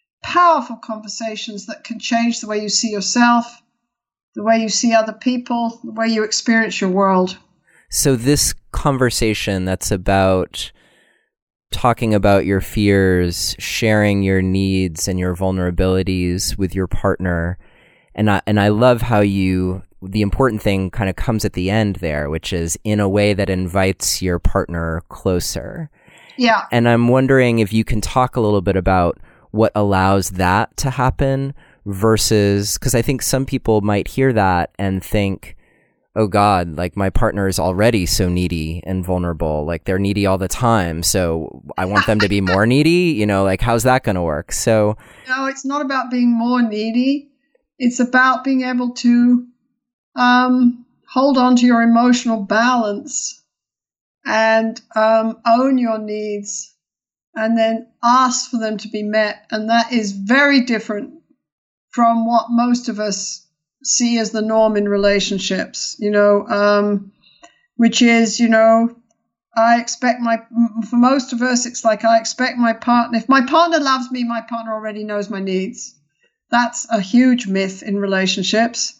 can change the way you see yourself, the way you see other people, the way you experience your world. So this conversation that's about talking about your fears, sharing your needs and your vulnerabilities with your partner, and I love how the important thing kind of comes at the end there, which is in a way that invites your partner closer. Yeah. And I'm wondering if you can talk a little bit about what allows that to happen versus, because I think some people might hear that and think, oh God, like my partner is already so needy and vulnerable. Like they're needy all the time. So I want them to be more needy, like how's that going to work? So no, it's not about being more needy. It's about being able to hold on to your emotional balance and own your needs and then ask for them to be met. And that is very different from what most of us see as the norm in relationships, which is, I expect for most of us, it's like I expect my partner, if my partner loves me, my partner already knows my needs. That's a huge myth in relationships.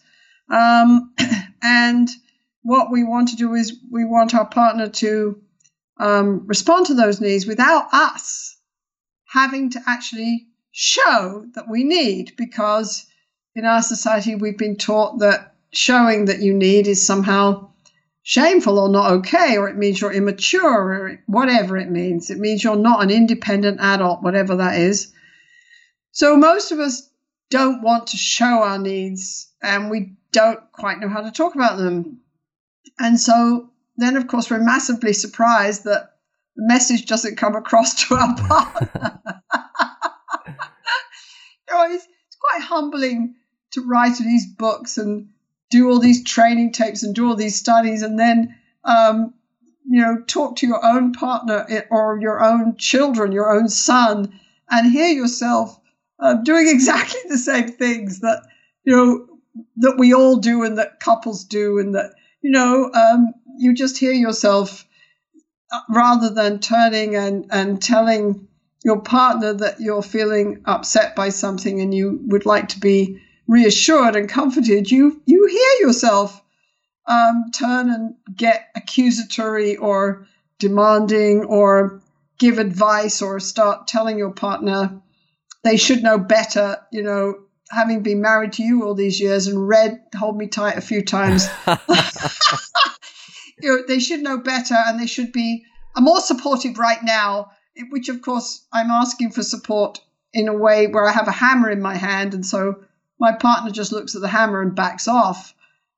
And what we want to do is we want our partner to respond to those needs without us having to actually show that we need, because in our society, we've been taught that showing that you need is somehow shameful or not okay, or it means you're immature, or whatever it means. It means you're not an independent adult, whatever that is. So most of us don't want to show our needs, and we don't quite know how to talk about them. And so then, of course, we're massively surprised that the message doesn't come across to our partner. It's quite humbling to write these books and do all these training tapes and do all these studies, and then talk to your own partner or your own children, your own son, and hear yourself doing exactly the same things that that we all do and that couples do, and that you just hear yourself rather than turning and telling your partner that you're feeling upset by something and you would like to be reassured and comforted, you hear yourself turn and get accusatory or demanding or give advice or start telling your partner they should know better, having been married to you all these years and read Hold Me Tight a few times. They should know better, and they should be more supportive right now, which, of course, I'm asking for support in a way where I have a hammer in my hand, and so my partner just looks at the hammer and backs off.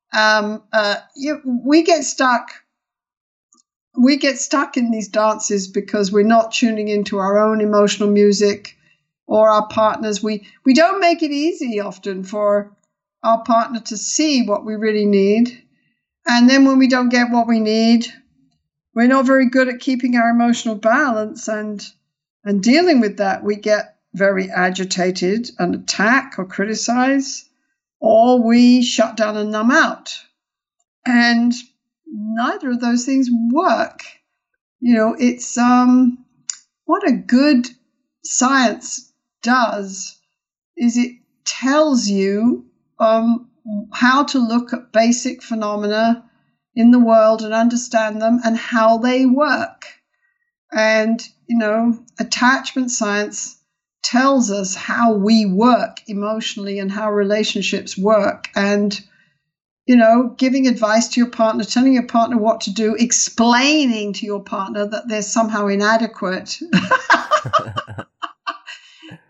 We get stuck. We get stuck in these dances because we're not tuning into our own emotional music or our partners. We don't make it easy often for our partner to see what we really need. And then when we don't get what we need, we're not very good at keeping our emotional balance and dealing with that. We get very agitated and attack or criticize, or we shut down and numb out. And neither of those things work. It's what a good science does is it tells you how to look at basic phenomena in the world and understand them and how they work. And, attachment science tells us how we work emotionally and how relationships work. And, giving advice to your partner, telling your partner what to do, explaining to your partner that they're somehow inadequate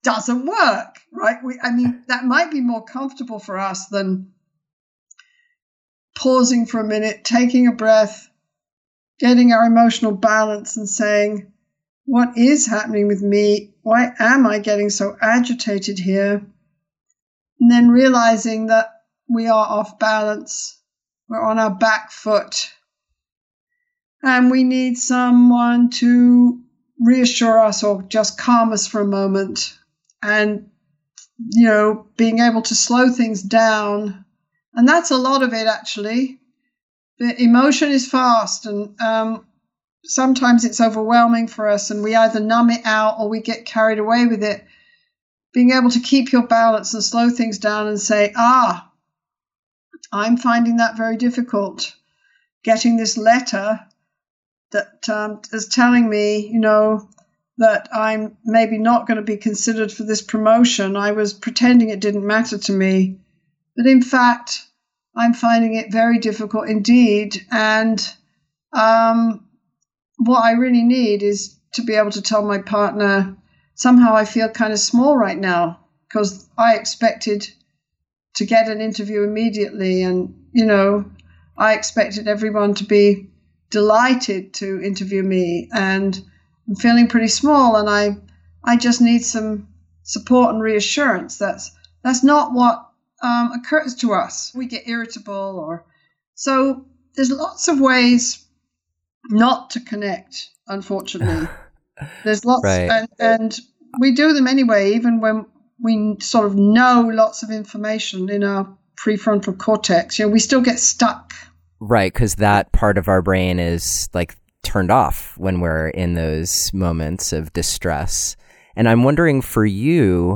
doesn't work, right? That might be more comfortable for us than pausing for a minute, taking a breath, getting our emotional balance and saying, what is happening with me? Why am I getting so agitated here? And then realizing that we are off balance. We're on our back foot. And we need someone to reassure us or just calm us for a moment. And, being able to slow things down. And that's a lot of it, actually. The emotion is fast, and sometimes it's overwhelming for us, and we either numb it out or we get carried away with it. Being able to keep your balance and slow things down and say, I'm finding that very difficult. Getting this letter that is telling me, that I'm maybe not going to be considered for this promotion. I was pretending it didn't matter to me. But in fact, I'm finding it very difficult indeed. And what I really need is to be able to tell my partner, somehow I feel kind of small right now because I expected to get an interview immediately. And, I expected everyone to be delighted to interview me. And I'm feeling pretty small, and I just need some support and reassurance. That's not what occurs to us. We get irritable, so there's lots of ways not to connect. Unfortunately, there's lots, right. and we do them anyway, even when we sort of know lots of information in our prefrontal cortex. We still get stuck. Right, because that part of our brain is like turned off when we're in those moments of distress. And I'm wondering for you,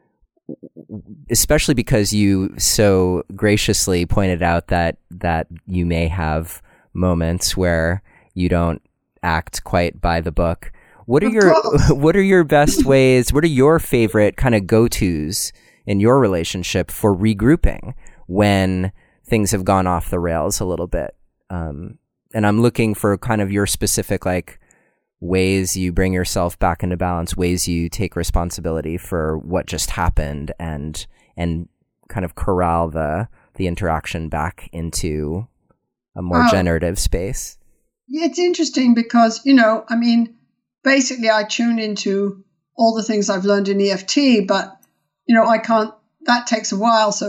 especially because you so graciously pointed out that you may have moments where you don't act quite by the book. What are your best ways? What are your favorite kind of go-tos in your relationship for regrouping when things have gone off the rails a little bit? And I'm looking for kind of your specific ways you bring yourself back into balance, ways you take responsibility for what just happened, and kind of corral the interaction back into a more generative space. Yeah, it's interesting because, basically I tune into all the things I've learned in EFT, but, I can't, that takes a while. So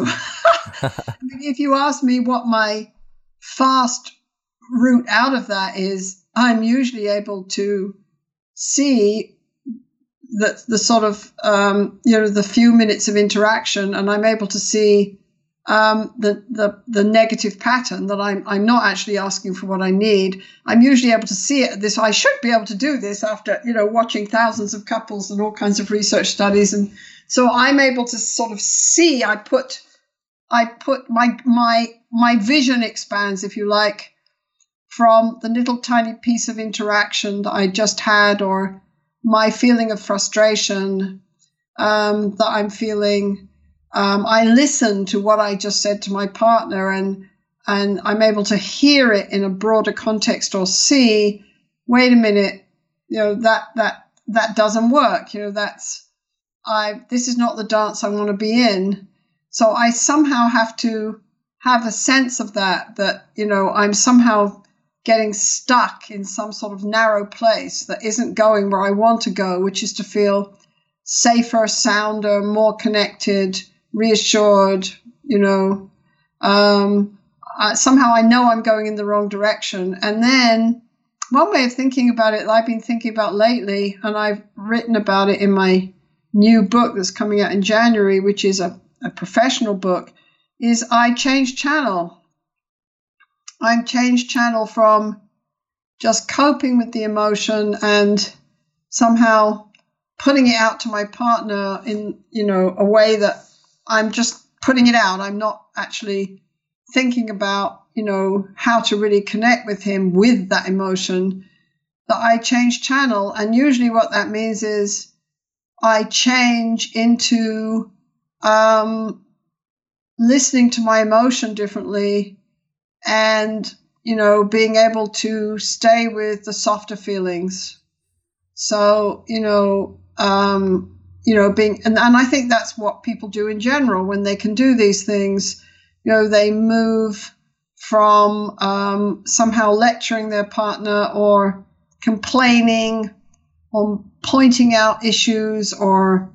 if you ask me what my fast route out of that is, I'm usually able to see the sort of, the few minutes of interaction, and I'm able to see the negative pattern that I'm not actually asking for what I need. I'm usually able to see it. I should be able to do this after, watching thousands of couples and all kinds of research studies. And so I'm able to sort of see, I put my vision expands, if you like, from the little tiny piece of interaction that I just had, or my feeling of frustration that I'm feeling. I listen to what I just said to my partner, and I'm able to hear it in a broader context, or see, wait a minute, that doesn't work. This is not the dance I want to be in. So I somehow have to have a sense of that I'm somehow getting stuck in some sort of narrow place that isn't going where I want to go, which is to feel safer, sounder, more connected, reassured. Somehow I know I'm going in the wrong direction. And then one way of thinking about it that I've been thinking about lately, and I've written about it in my new book that's coming out in January, which is a professional book, is I changed channel. I changed channel from just coping with the emotion and somehow putting it out to my partner in, a way that I'm just putting it out. I'm not actually thinking about, how to really connect with him with that emotion. That I change channel. And usually what that means is I change into listening to my emotion differently, and, being able to stay with the softer feelings. So, and I think that's what people do in general when they can do these things. They move from somehow lecturing their partner or complaining or pointing out issues or,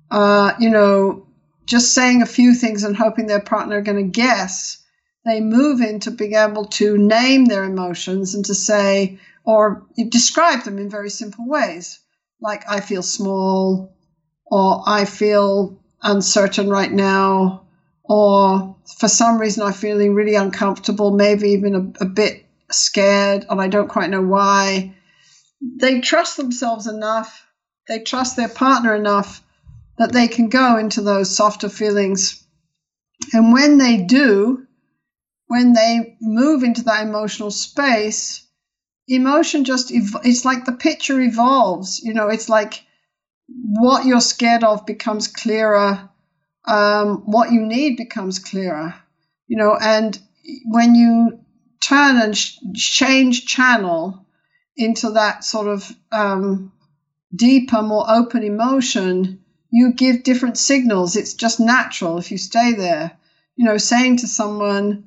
just saying a few things and hoping their partner are going to guess. They move into being able to name their emotions and to say, or describe them in very simple ways, like I feel small, or I feel uncertain right now, or for some reason I'm feeling really uncomfortable, maybe even a bit scared, and I don't quite know why. They trust themselves enough, they trust their partner enough that they can go into those softer feelings. And when they do, when they move into that emotional space, emotion just, it's like the picture evolves. It's like what you're scared of becomes clearer. What you need becomes clearer. And when you turn and change channel into that sort of deeper, more open emotion, you give different signals. It's just natural if you stay there. Saying to someone,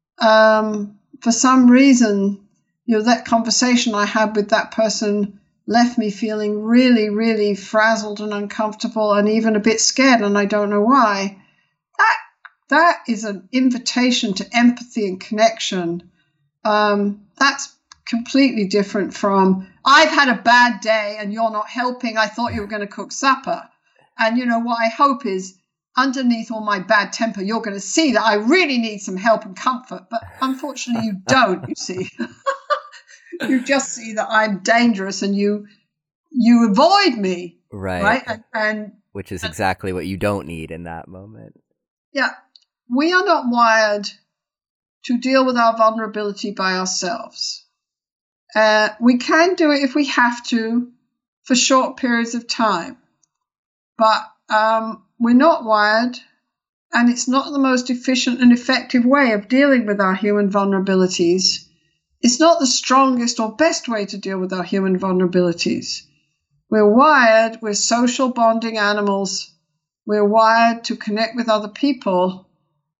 for some reason, that conversation I had with that person left me feeling really, really frazzled and uncomfortable and even a bit scared, and I don't know why. That is an invitation to empathy and connection. That's completely different from, I've had a bad day and you're not helping. I thought you were going to cook supper. And what I hope is underneath all my bad temper, you're going to see that I really need some help and comfort. But unfortunately, you don't, you see. You just see that I'm dangerous and you avoid me. Right. And which is exactly what you don't need in that moment. Yeah. We are not wired to deal with our vulnerability by ourselves. We can do it if we have to for short periods of time. But we're not wired, and it's not the most efficient and effective way of dealing with our human vulnerabilities. It's not the strongest or best way to deal with our human vulnerabilities. We're wired, we're social bonding animals. We're wired to connect with other people.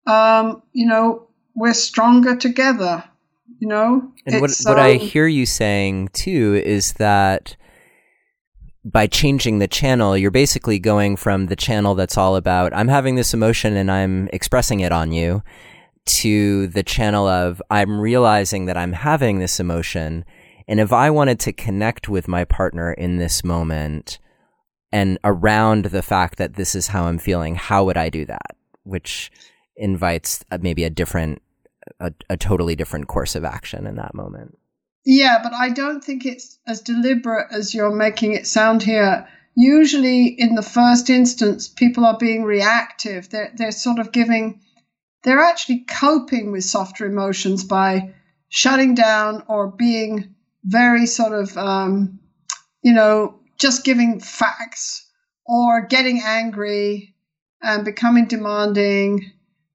We're stronger together, And what I hear you saying, too, is that by changing the channel, you're basically going from the channel that's all about, I'm having this emotion and I'm expressing it on you, to the channel of, I'm realizing that I'm having this emotion. And if I wanted to connect with my partner in this moment and around the fact that this is how I'm feeling, how would I do that? Which invites maybe a totally different course of action in that moment. Yeah, but I don't think it's as deliberate as you're making it sound here. Usually in the first instance, people are being reactive. They're sort of they're actually coping with softer emotions by shutting down or being very sort of, just giving facts or getting angry and becoming demanding.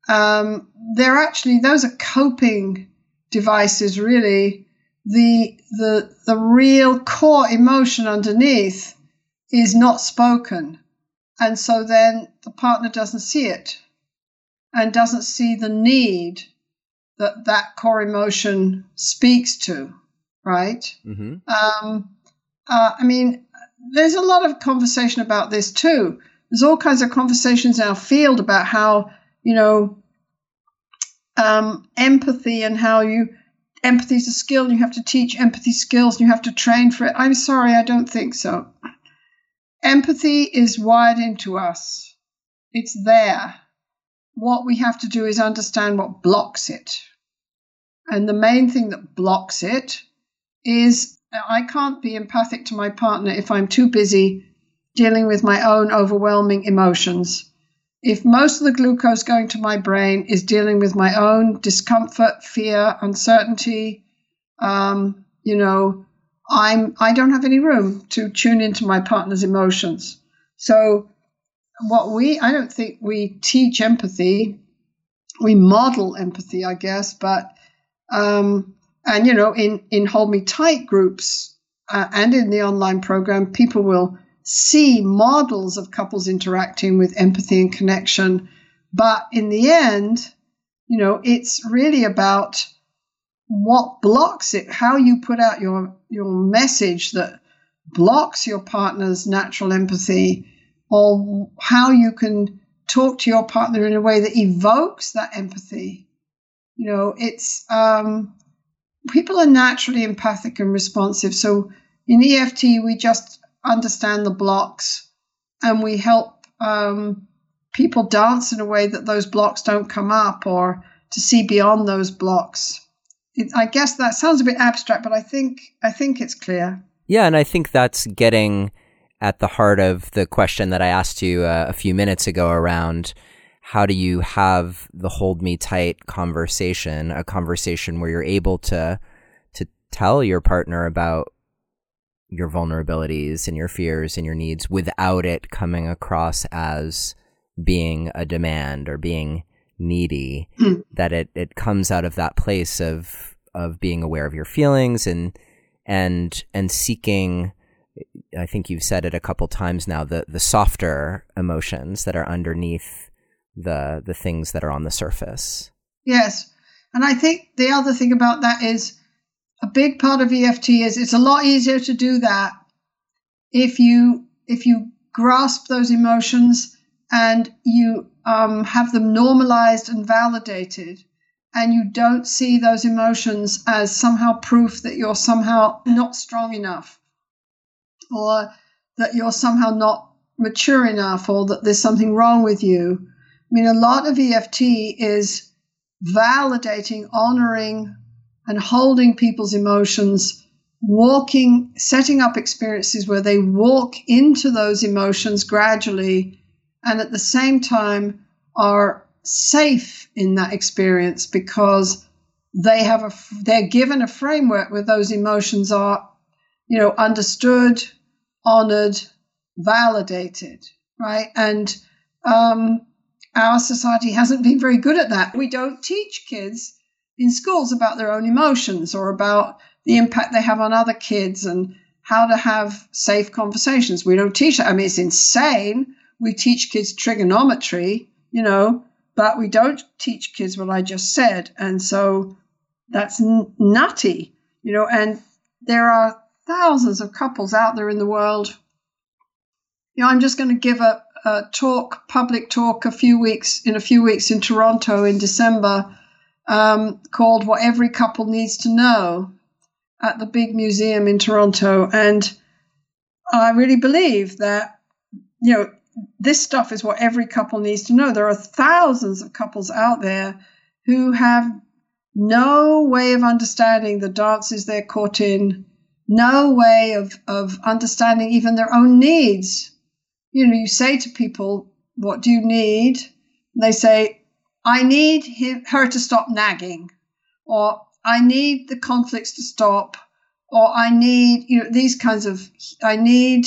Those are coping devices, really. The real core emotion underneath is not spoken. And so then the partner doesn't see it and doesn't see the need that core emotion speaks to, right? Mm-hmm. There's a lot of conversation about this too. There's all kinds of conversations in our field about how, empathy and how empathy is a skill and you have to teach empathy skills and you have to train for it. I'm sorry, I don't think so. Empathy is wired into us. It's there. What we have to do is understand what blocks it. And the main thing that blocks it is I can't be empathic to my partner if I'm too busy dealing with my own overwhelming emotions. If most of the glucose going to my brain is dealing with my own discomfort, fear, uncertainty, I don't have any room to tune into my partner's emotions. So I don't think we teach empathy. We model empathy, I guess, but, in Hold Me Tight groups and in the online program, people will see models of couples interacting with empathy and connection. But in the end, it's really about what blocks it, how you put out your message that blocks your partner's natural empathy, or how you can talk to your partner in a way that evokes that empathy. It's people are naturally empathic and responsive. So in EFT, we just understand the blocks, and we help people dance in a way that those blocks don't come up, or to see beyond those blocks. I guess that sounds a bit abstract, but I think it's clear. Yeah, and I think that's getting at the heart of the question that I asked you a few minutes ago around how do you have the hold me tight conversation, a conversation where you're able to tell your partner about your vulnerabilities and your fears and your needs without it coming across as being a demand or being needy, that it comes out of that place of being aware of your feelings and seeking, I think you've said it a couple times now, the softer emotions that are underneath the things that are on the surface. Yes. And I think the other thing about that is a big part of EFT is it's a lot easier to do that if you grasp those emotions and you have them normalized and validated, and you don't see those emotions as somehow proof that you're somehow not strong enough, or that you're somehow not mature enough, or that there's something wrong with you. I mean, a lot of EFT is validating, honoring, and holding people's emotions, setting up experiences where they walk into those emotions gradually, and at the same time are safe in that experience because they're given a framework where those emotions are, understood, honored, validated, right? And our society hasn't been very good at that. We don't teach kids in schools about their own emotions or about the impact they have on other kids and how to have safe conversations. We don't teach that. I mean, it's insane. We teach kids trigonometry, but we don't teach kids what I just said. And so that's nutty, and there are thousands of couples out there in the world. I'm just going to give a public talk in a few weeks in Toronto in December, called What Every Couple Needs to Know at the big museum in Toronto. And I really believe that, this stuff is what every couple needs to know. There are thousands of couples out there who have no way of understanding the dances they're caught in, no way of understanding even their own needs. You say to people, what do you need? And they say, I need her to stop nagging, or I need the conflicts to stop, or I need, these kinds of, I need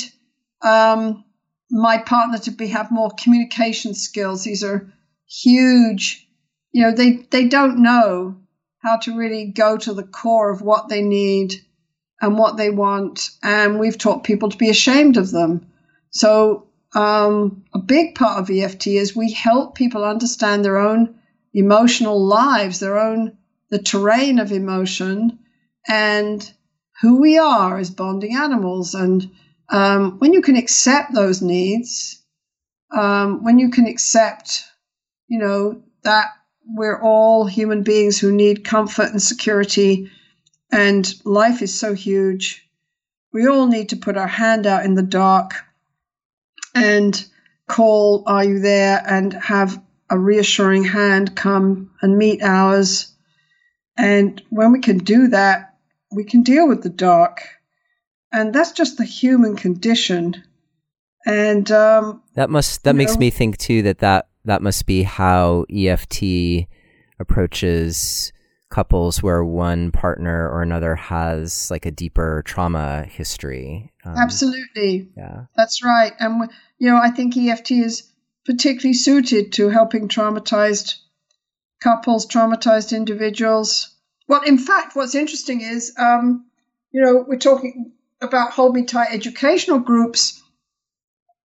my partner to have more communication skills. These are huge, they don't know how to really go to the core of what they need and what they want. And we've taught people to be ashamed of them. So a big part of EFT is we help people understand their own emotional lives, the terrain of emotion, and who we are as bonding animals. And when you can accept those needs, when you can accept, that we're all human beings who need comfort and security, and life is so huge, we all need to put our hand out in the dark and call, are you there? And have a reassuring hand come and meet ours. And when we can do that, we can deal with the dark. And that's just the human condition. And that makes me think too that must be how EFT approaches couples where one partner or another has like a deeper trauma history. Absolutely. Yeah. That's right. And I think EFT is particularly suited to helping traumatized couples, traumatized individuals. Well, in fact, what's interesting is, we're talking about Hold Me Tight educational groups.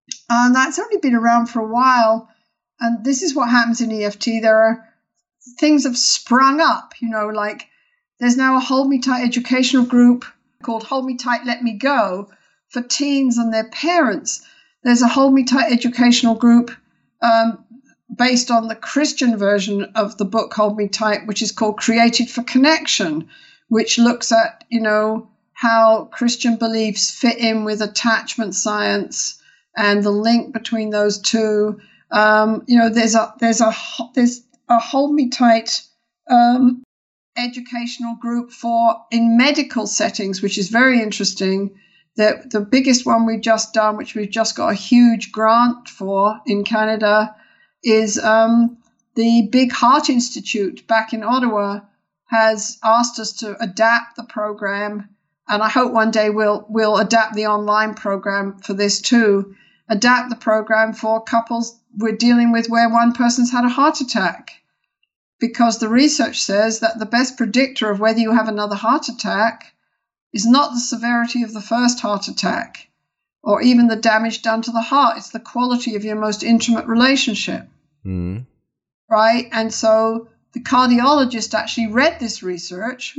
And that's only been around for a while. And this is what happens in EFT. There are things have sprung up, like there's now a Hold Me Tight educational group called Hold Me Tight, Let Me Go for teens and their parents. There's a Hold Me Tight educational group based on the Christian version of the book Hold Me Tight, which is called Created for Connection, which looks at, how Christian beliefs fit in with attachment science and the link between those two. There's a Hold Me Tight educational group in medical settings, which is very interesting. The biggest one we've just done, which we've just got a huge grant for in Canada, is the Big Heart Institute back in Ottawa has asked us to adapt the program, and I hope one day we'll adapt the online program for this too. Adapt the program for couples we're dealing with where one person's had a heart attack, because the research says that the best predictor of whether you have another heart attack is not the severity of the first heart attack or even the damage done to the heart. It's the quality of your most intimate relationship. Mm. Right? And so the cardiologist actually read this research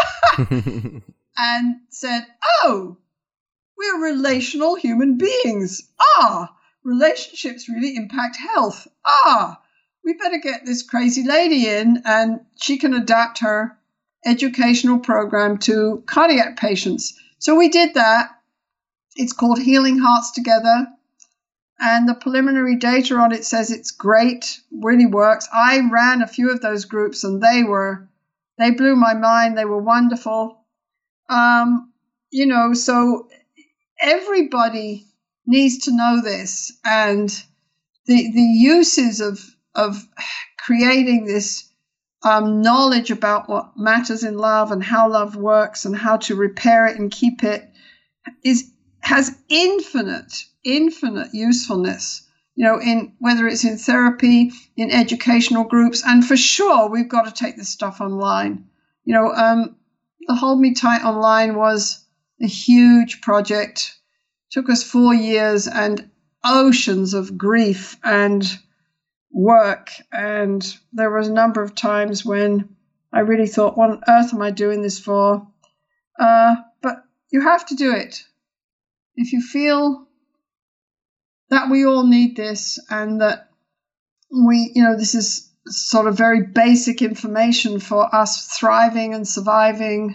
and said, oh, we're relational human beings. Relationships really impact health. We better get this crazy lady in and she can adapt her educational program to cardiac patients. So we did that. It's called Healing Hearts Together. And the preliminary data on it says it's great, really works. I ran a few of those groups and they blew my mind. They were wonderful. So everybody needs to know this, and the uses of creating this knowledge about what matters in love and how love works and how to repair it and keep it has infinite usefulness, in whether it's in therapy, in educational groups, and for sure we've got to take this stuff online. The Hold Me Tight Online was a huge project. Took us 4 years and oceans of grief and work. And there was a number of times when I really thought, what on earth am I doing this for? But you have to do it. If you feel that we all need this and that this is sort of very basic information for us thriving and surviving,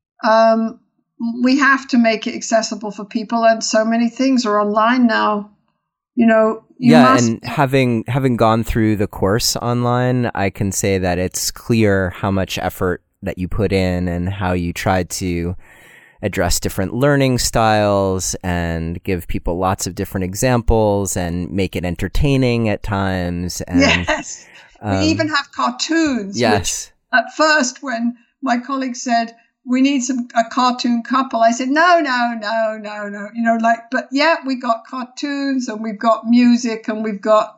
we have to make it accessible for people, and so many things are online now. And having gone through the course online, I can say that it's clear how much effort that you put in and how you tried to address different learning styles and give people lots of different examples and make it entertaining at times. And, yes. We even have cartoons. Yes. Which at first, when my colleague said, we need a cartoon couple, I said, no. But yeah, we got cartoons and we've got music and we've got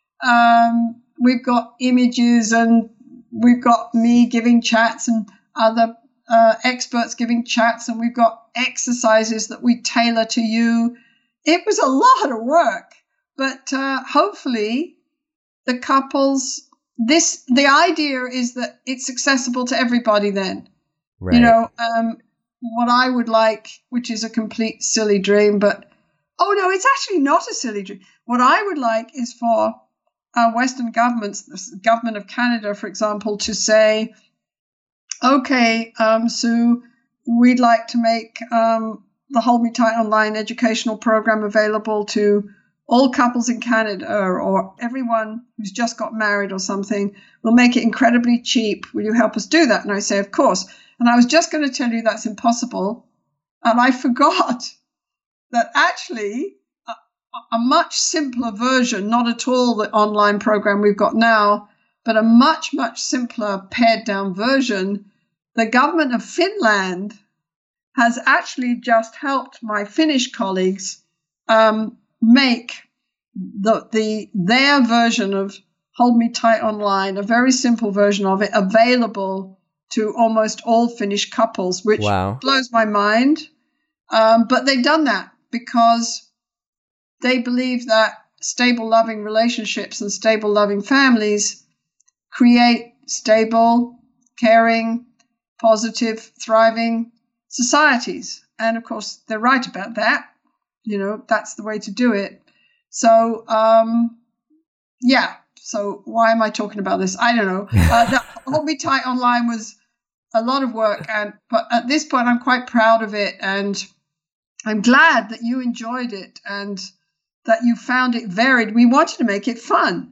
images and we've got me giving chats and other experts giving chats, and we've got exercises that we tailor to you. It was a lot of work, but hopefully the couples, the idea is that it's accessible to everybody then. Right. What I would like, which is a complete silly dream, but it's actually not a silly dream. What I would like is for Western governments, the government of Canada, for example, to say, okay, Sue, we'd like to make the Hold Me Tight online educational program available to all couples in Canada or everyone who's just got married or something. We'll make it incredibly cheap. Will you help us do that? And I say, of course. And I was just going to tell you that's impossible. And I forgot that actually a much simpler version, not at all the online program we've got now, but a much, much simpler pared down version, the government of Finland has actually just helped my Finnish colleagues make their version of Hold Me Tight Online, a very simple version of it, available to almost all Finnish couples, which blows my mind. But they've done that because they believe that stable, loving relationships and stable, loving families create stable, caring, positive, thriving societies. And of course, they're right about that. That's the way to do it. So, So why am I talking about this? I don't know. The Hold Me Tight Online was a lot of work, but at this point, I'm quite proud of it, and I'm glad that you enjoyed it and that you found it varied. We wanted to make it fun.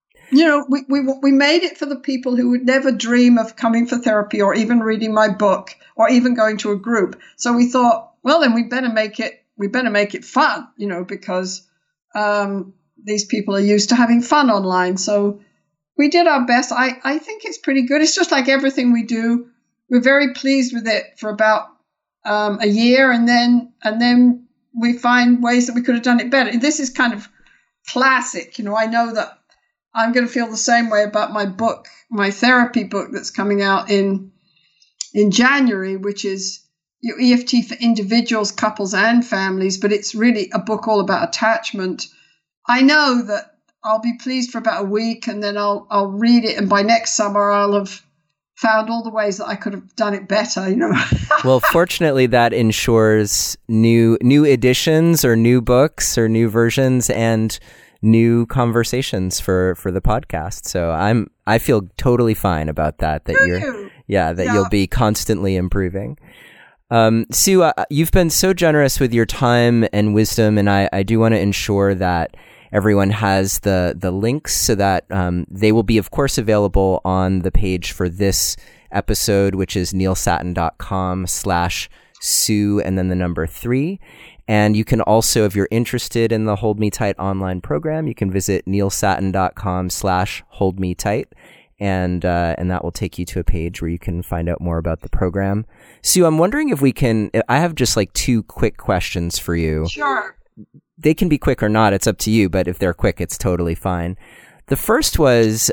We made it for the people who would never dream of coming for therapy or even reading my book or even going to a group. So we thought, well, then we better make it fun, because these people are used to having fun online. So we did our best. I think it's pretty good. It's just like everything we do. We're very pleased with it for about a year, and then we find ways that we could have done it better. This is kind of classic. I know that I'm going to feel the same way about my book, my therapy book that's coming out in January, which is EFT for individuals, couples, and families. But it's really a book all about attachment. I know that I'll be pleased for about a week, and then I'll read it, and by next summer I'll have found all the ways that I could have done it better. Well, fortunately, that ensures new editions or new books or new versions and new conversations for the podcast. So I feel totally fine about that. You'll be constantly improving. Sue, you've been so generous with your time and wisdom, and I do want to ensure that everyone has the links so that they will be, of course, available on the page for this episode, which is neilsattin.com/Sue and then the number 3. And you can also, if you're interested in the Hold Me Tight online program, you can visit neilsattin.com/holdmetight. And that will take you to a page where you can find out more about the program. Sue, I'm wondering if I have just like 2 quick questions for you. Sure. They can be quick or not. It's up to you. But if they're quick, it's totally fine. The first was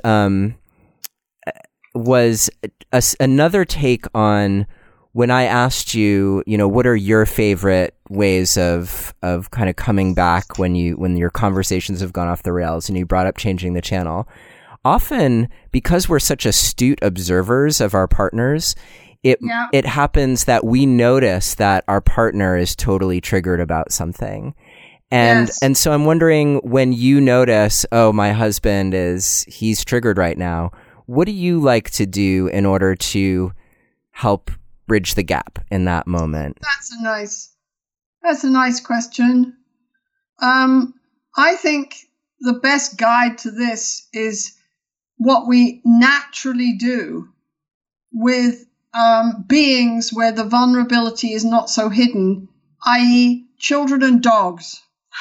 another take on when I asked you, what are your favorite ways of kind of coming back when your conversations have gone off the rails, and you brought up changing the channel. Often, because we're such astute observers of our partners, it happens that we notice that our partner is totally triggered about something. And so I'm wondering, when you notice, oh, my husband he's triggered right now, what do you like to do in order to help bridge the gap in that moment? That's a nice question. I think the best guide to this is what we naturally do with beings where the vulnerability is not so hidden, i.e. children and dogs.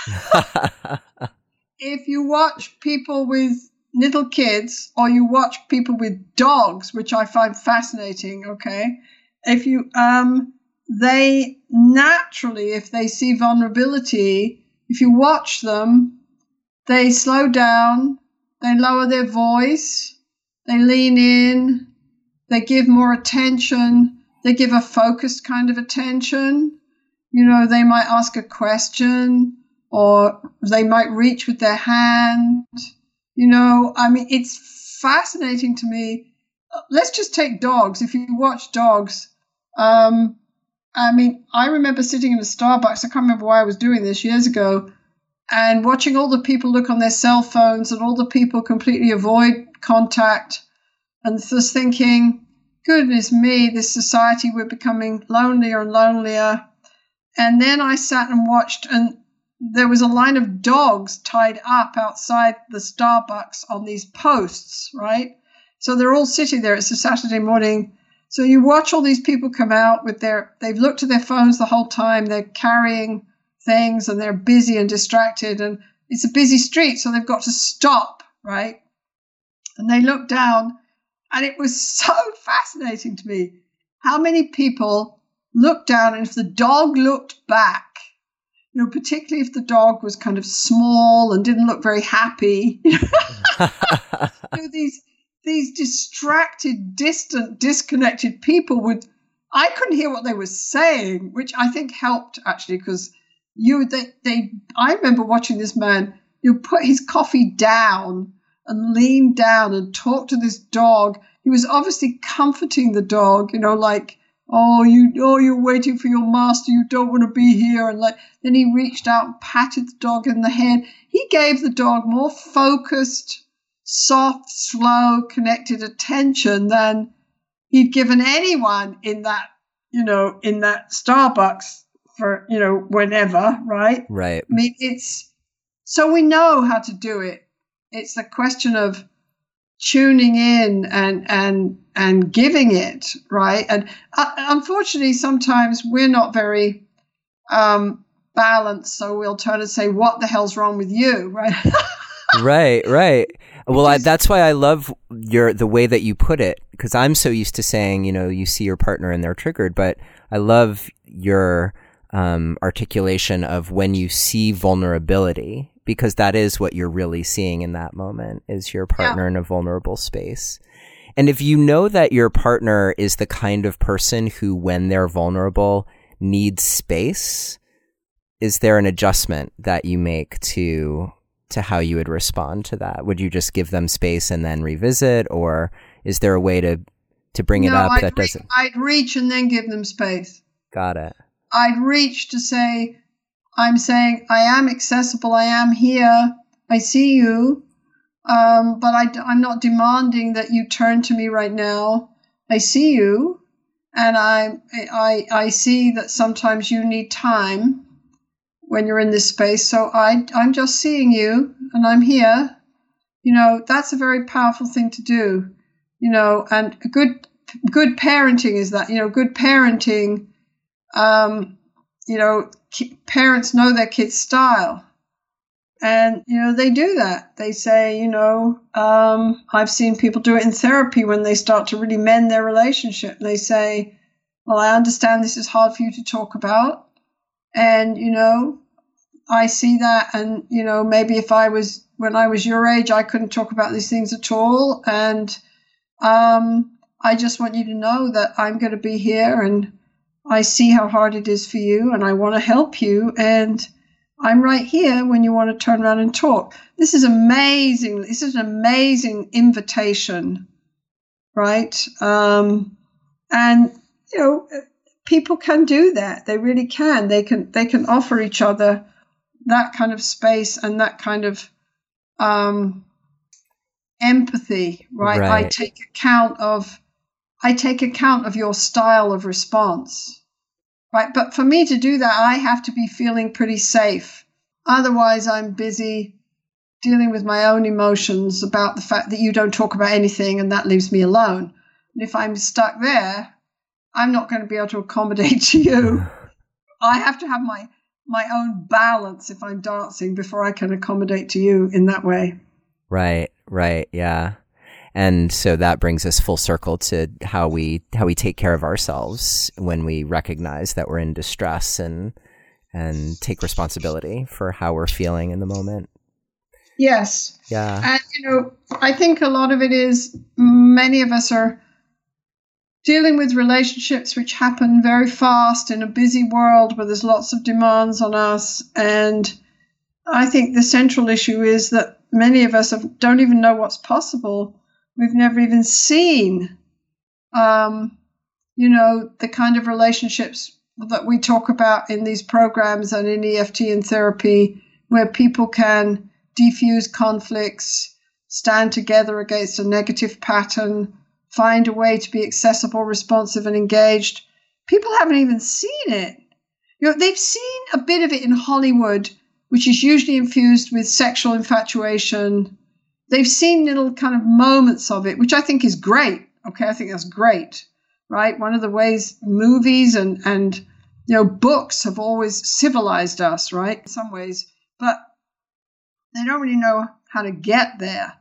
If you watch people with little kids, or you watch people with dogs, which I find fascinating, okay? If you, they naturally, if they see vulnerability, if you watch them, they slow down, they lower their voice, they lean in, they give more attention, they give a focused kind of attention. They might ask a question, or they might reach with their hand. It's fascinating to me. Let's just take dogs. If you watch dogs, I remember sitting in a Starbucks, I can't remember why I was doing this, years ago, and watching all the people look on their cell phones and all the people completely avoid contact, and just thinking, goodness me, this society, we're becoming lonelier and lonelier. And then I sat and watched, and there was a line of dogs tied up outside the Starbucks on these posts, right? So they're all sitting there. It's a Saturday morning. So you watch all these people come out they've looked at their phones the whole time. They're carrying things, and they're busy and distracted, and it's a busy street, so they've got to stop, right? And they look down, and it was so fascinating to me how many people looked down, and if the dog looked back, particularly if the dog was kind of small and didn't look very happy, these distracted, distant, disconnected people I couldn't hear what they were saying, which I think helped actually, because I remember watching this man, put his coffee down and lean down and talk to this dog. He was obviously comforting the dog, like, you're waiting for your master. You don't want to be here. And then he reached out and patted the dog in the head. He gave the dog more focused, soft, slow, connected attention than he'd given anyone in that Starbucks for, whenever, right? Right. I mean, so we know how to do it. It's a question of tuning in and giving it, right? And unfortunately, sometimes we're not very balanced, so we'll turn and say, "What the hell's wrong with you?" Right? Right. Well, that's why I love the way that you put it, because I'm so used to saying, you see your partner and they're triggered, but I love your articulation of when you see vulnerability, because that is what you're really seeing in that moment, is your partner in a vulnerable space. And if you know that your partner is the kind of person who, when they're vulnerable, needs space, is there an adjustment that you make to how you would respond to that? Would you just give them space and then revisit, or is there a way to bring it up that doesn't? I'd reach and then give them space. Got it. I'd reach to say, I'm saying, I am accessible. I am here. I see you. But I'm not demanding that you turn to me right now. I see you. And I see that sometimes you need time when you're in this space. So I'm just seeing you and I'm here. That's a very powerful thing to do, and good parenting is that, good parenting, parents know their kids' style, and, they do that. They say, I've seen people do it in therapy when they start to really mend their relationship. They say, well, I understand this is hard for you to talk about. And, I see that. And, maybe when I was your age, I couldn't talk about these things at all. And I just want you to know that I'm going to be here, and I see how hard it is for you, and I want to help you, and I'm right here when you want to turn around and talk. This is amazing. This is an amazing invitation, right? And people can do that. They really can. They can offer each other that kind of space and that kind of empathy, right? I take account of your style of response, right? But for me to do that, I have to be feeling pretty safe. Otherwise, I'm busy dealing with my own emotions about the fact that you don't talk about anything, and that leaves me alone. And if I'm stuck there, I'm not going to be able to accommodate to you. I have to have my own balance if I'm dancing before I can accommodate to you in that way. Right. Yeah. And so that brings us full circle to how we take care of ourselves when we recognize that we're in distress and take responsibility for how we're feeling in the moment. Yes. Yeah. And, I think a lot of it is many of us are dealing with relationships which happen very fast in a busy world where there's lots of demands on us. And I think the central issue is that many of us don't even know what's possible. We've never even seen, the kind of relationships that we talk about in these programs and in EFT and therapy, where people can defuse conflicts, stand together against a negative pattern, find a way to be accessible, responsive, and engaged. People haven't even seen it. They've seen a bit of it in Hollywood, which is usually infused with sexual infatuation. They've seen little kind of moments of it, which I think is great. Okay, I think that's great, right? One of the ways movies and books have always civilized us, right? In some ways, but they don't really know how to get there,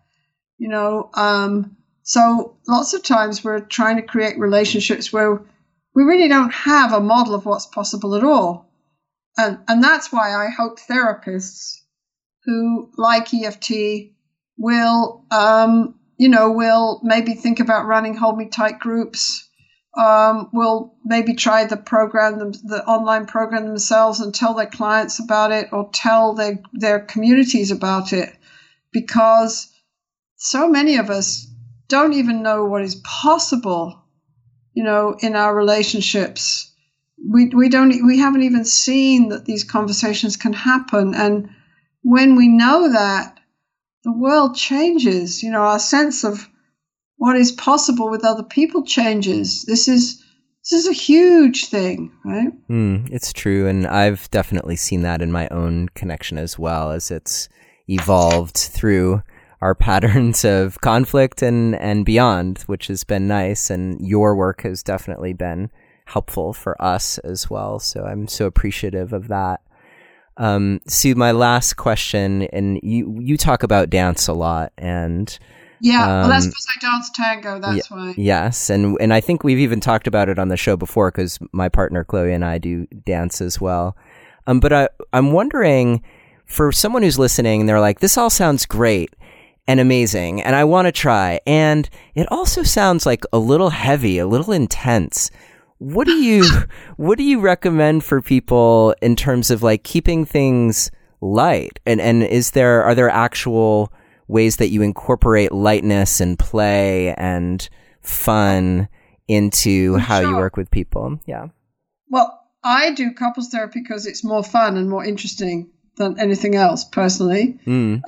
So lots of times we're trying to create relationships where we really don't have a model of what's possible at all. And that's why I hope therapists who like EFT will maybe think about running Hold Me Tight groups, will maybe try the online program themselves and tell their clients about it or tell their communities about it, because so many of us don't even know what is possible, in our relationships. We haven't even seen that these conversations can happen. And when we know that, the world changes. Our sense of what is possible with other people changes. This is a huge thing, right? It's true. And I've definitely seen that in my own connection as well, as it's evolved through our patterns of conflict and beyond, which has been nice. And your work has definitely been helpful for us as well. So I'm so appreciative of that. Sue, my last question, and you talk about dance a lot, and well, that's because I dance tango. That's why. Yes, and I think we've even talked about it on the show before, because my partner Chloe and I do dance as well. But I'm wondering, for someone who's listening, they're like, this all sounds great and amazing, and I want to try, and it also sounds like a little heavy, a little intense. What do you recommend for people in terms of like keeping things light? And are there actual ways that you incorporate lightness and play and fun into how you work with people? Yeah. Well, I do couples therapy because it's more fun and more interesting than anything else, personally. And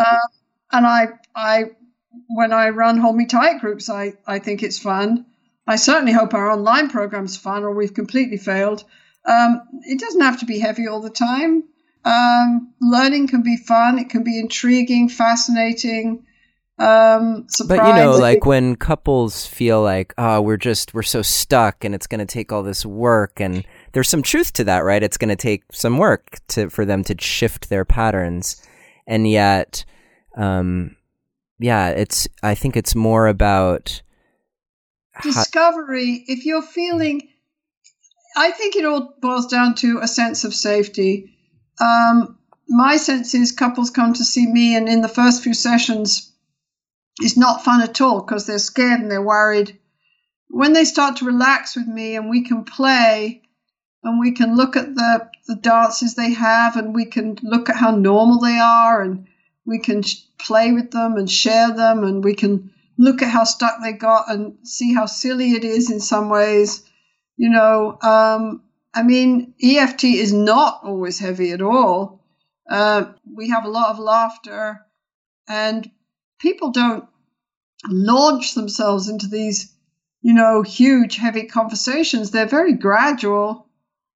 I when I run Hold Me Tight groups, I think it's fun. I certainly hope our online program's fun, or we've completely failed. It doesn't have to be heavy all the time. Learning can be fun. It can be intriguing, fascinating, surprising. But, like when couples feel like, we're so stuck and it's going to take all this work, and there's some truth to that, right? It's going to take some work for them to shift their patterns. And yet, I think it's more about discovery. If you're feeling, I think it all boils down to a sense of safety. My sense is couples come to see me, and in the first few sessions, it's not fun at all because they're scared and they're worried. When they start to relax with me and we can play and we can look at the dances they have, and we can look at how normal they are, and we can play with them and share them, and we can look at how stuck they got and see how silly it is in some ways. EFT is not always heavy at all. We have a lot of laughter, and people don't launch themselves into these, huge, heavy conversations. They're very gradual,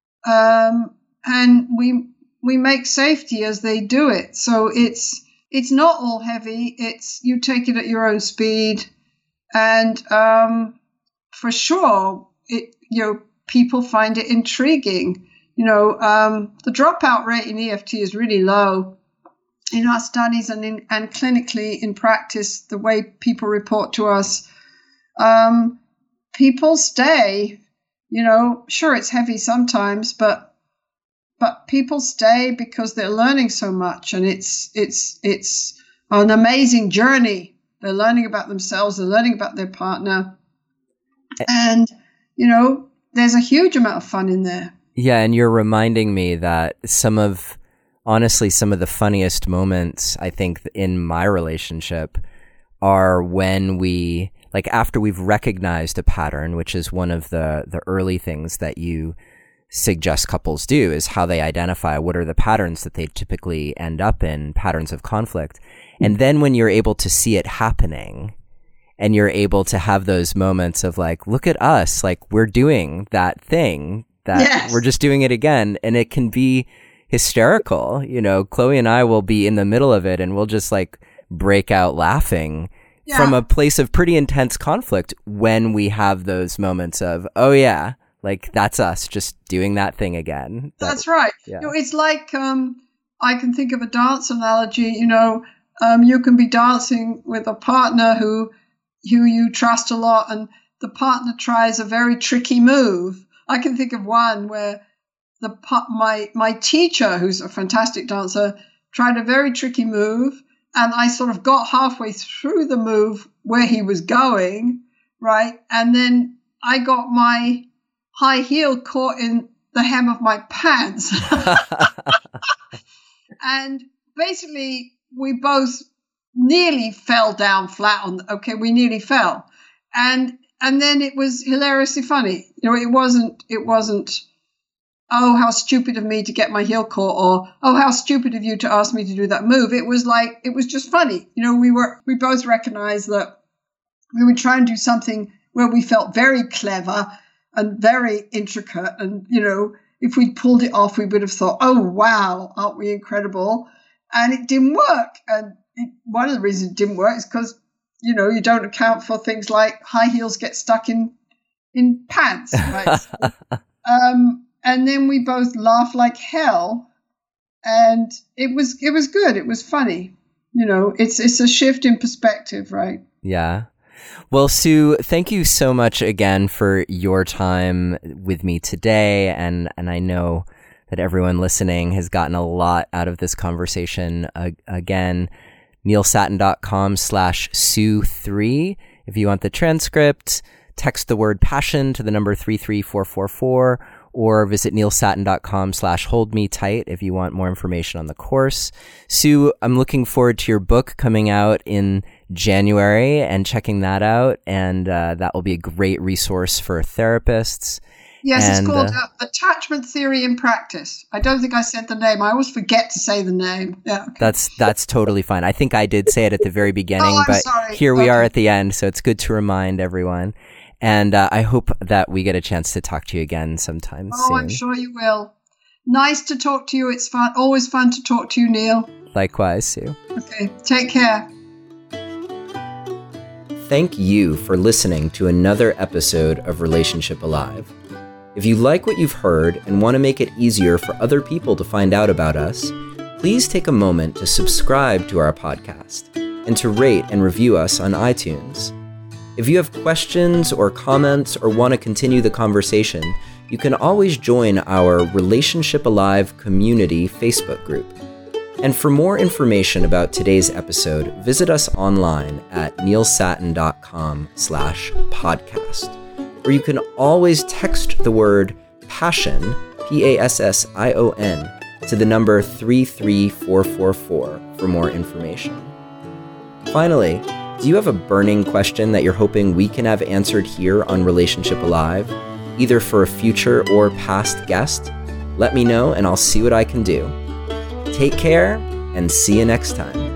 and we make safety as they do it. So it's not all heavy. It's you take it at your own speed, and for sure, people find it intriguing. The dropout rate in EFT is really low. In our studies and clinically in practice, the way people report to us, people stay. Sure, it's heavy sometimes, but people stay because they're learning so much, and it's an amazing journey. They're learning about themselves, they're learning about their partner, and there's a huge amount of fun in there. Yeah, and you're reminding me that some of the funniest moments, I think, in my relationship are when we, like, after we've recognized a pattern, which is one of the early things that you suggest couples do, is how they identify what are the patterns that they typically end up in, patterns of conflict. And then when you're able to see it happening, and you're able to have those moments of like, look at us, like we're doing that thing that we're just doing it again. And it can be hysterical. Chloe and I will be in the middle of it and we'll just like break out laughing from a place of pretty intense conflict when we have those moments of, oh yeah, like that's us just doing that thing again. That's right. Yeah. It's like, I can think of a dance analogy, you can be dancing with a partner who you trust a lot, and the partner tries a very tricky move. I can think of one where my teacher, who's a fantastic dancer, tried a very tricky move, and I sort of got halfway through the move where he was going, right? And then I got my high heel caught in the hem of my pants. And basically, we both nearly fell down flat we nearly fell. And then it was hilariously funny. It wasn't, oh, how stupid of me to get my heel caught, or, oh, how stupid of you to ask me to do that move. It was just funny. We both recognized that we would try and do something where we felt very clever and very intricate. And, if we'd pulled it off, we would have thought, oh, wow, aren't we incredible? And it didn't work. And one of the reasons it didn't work is because, you don't account for things like high heels get stuck in pants. Right? And then we both laughed like hell. And it was good. It was funny. It's a shift in perspective, right? Yeah. Well, Sue, thank you so much again for your time with me today. And I know that everyone listening has gotten a lot out of this conversation. Again, neilsattin.com/Sue3. If you want the transcript, text the word passion to the number 33444, or visit neilsattin.com/holdmetight if you want more information on the course. Sue, I'm looking forward to your book coming out in January and checking that out. And that will be a great resource for therapists. Yes, it's called Attachment Theory in Practice. I don't think I said the name. I always forget to say the name. Yeah. That's totally fine. I think I did say it at the very beginning, but sorry. Here we are at the end, so it's good to remind everyone. And I hope that we get a chance to talk to you again sometime soon. Oh, I'm sure you will. Nice to talk to you. It's fun. Always fun to talk to you, Neil. Likewise, Sue. Okay, take care. Thank you for listening to another episode of Relationship Alive. If you like what you've heard and want to make it easier for other people to find out about us, please take a moment to subscribe to our podcast and to rate and review us on iTunes. If you have questions or comments or want to continue the conversation, you can always join our Relationship Alive community Facebook group. And for more information about today's episode, visit us online at neilsattin.com/podcast. Or you can always text the word passion, PASSION, to the number 33444 for more information. Finally, do you have a burning question that you're hoping we can have answered here on Relationship Alive, either for a future or past guest? Let me know and I'll see what I can do. Take care and see you next time.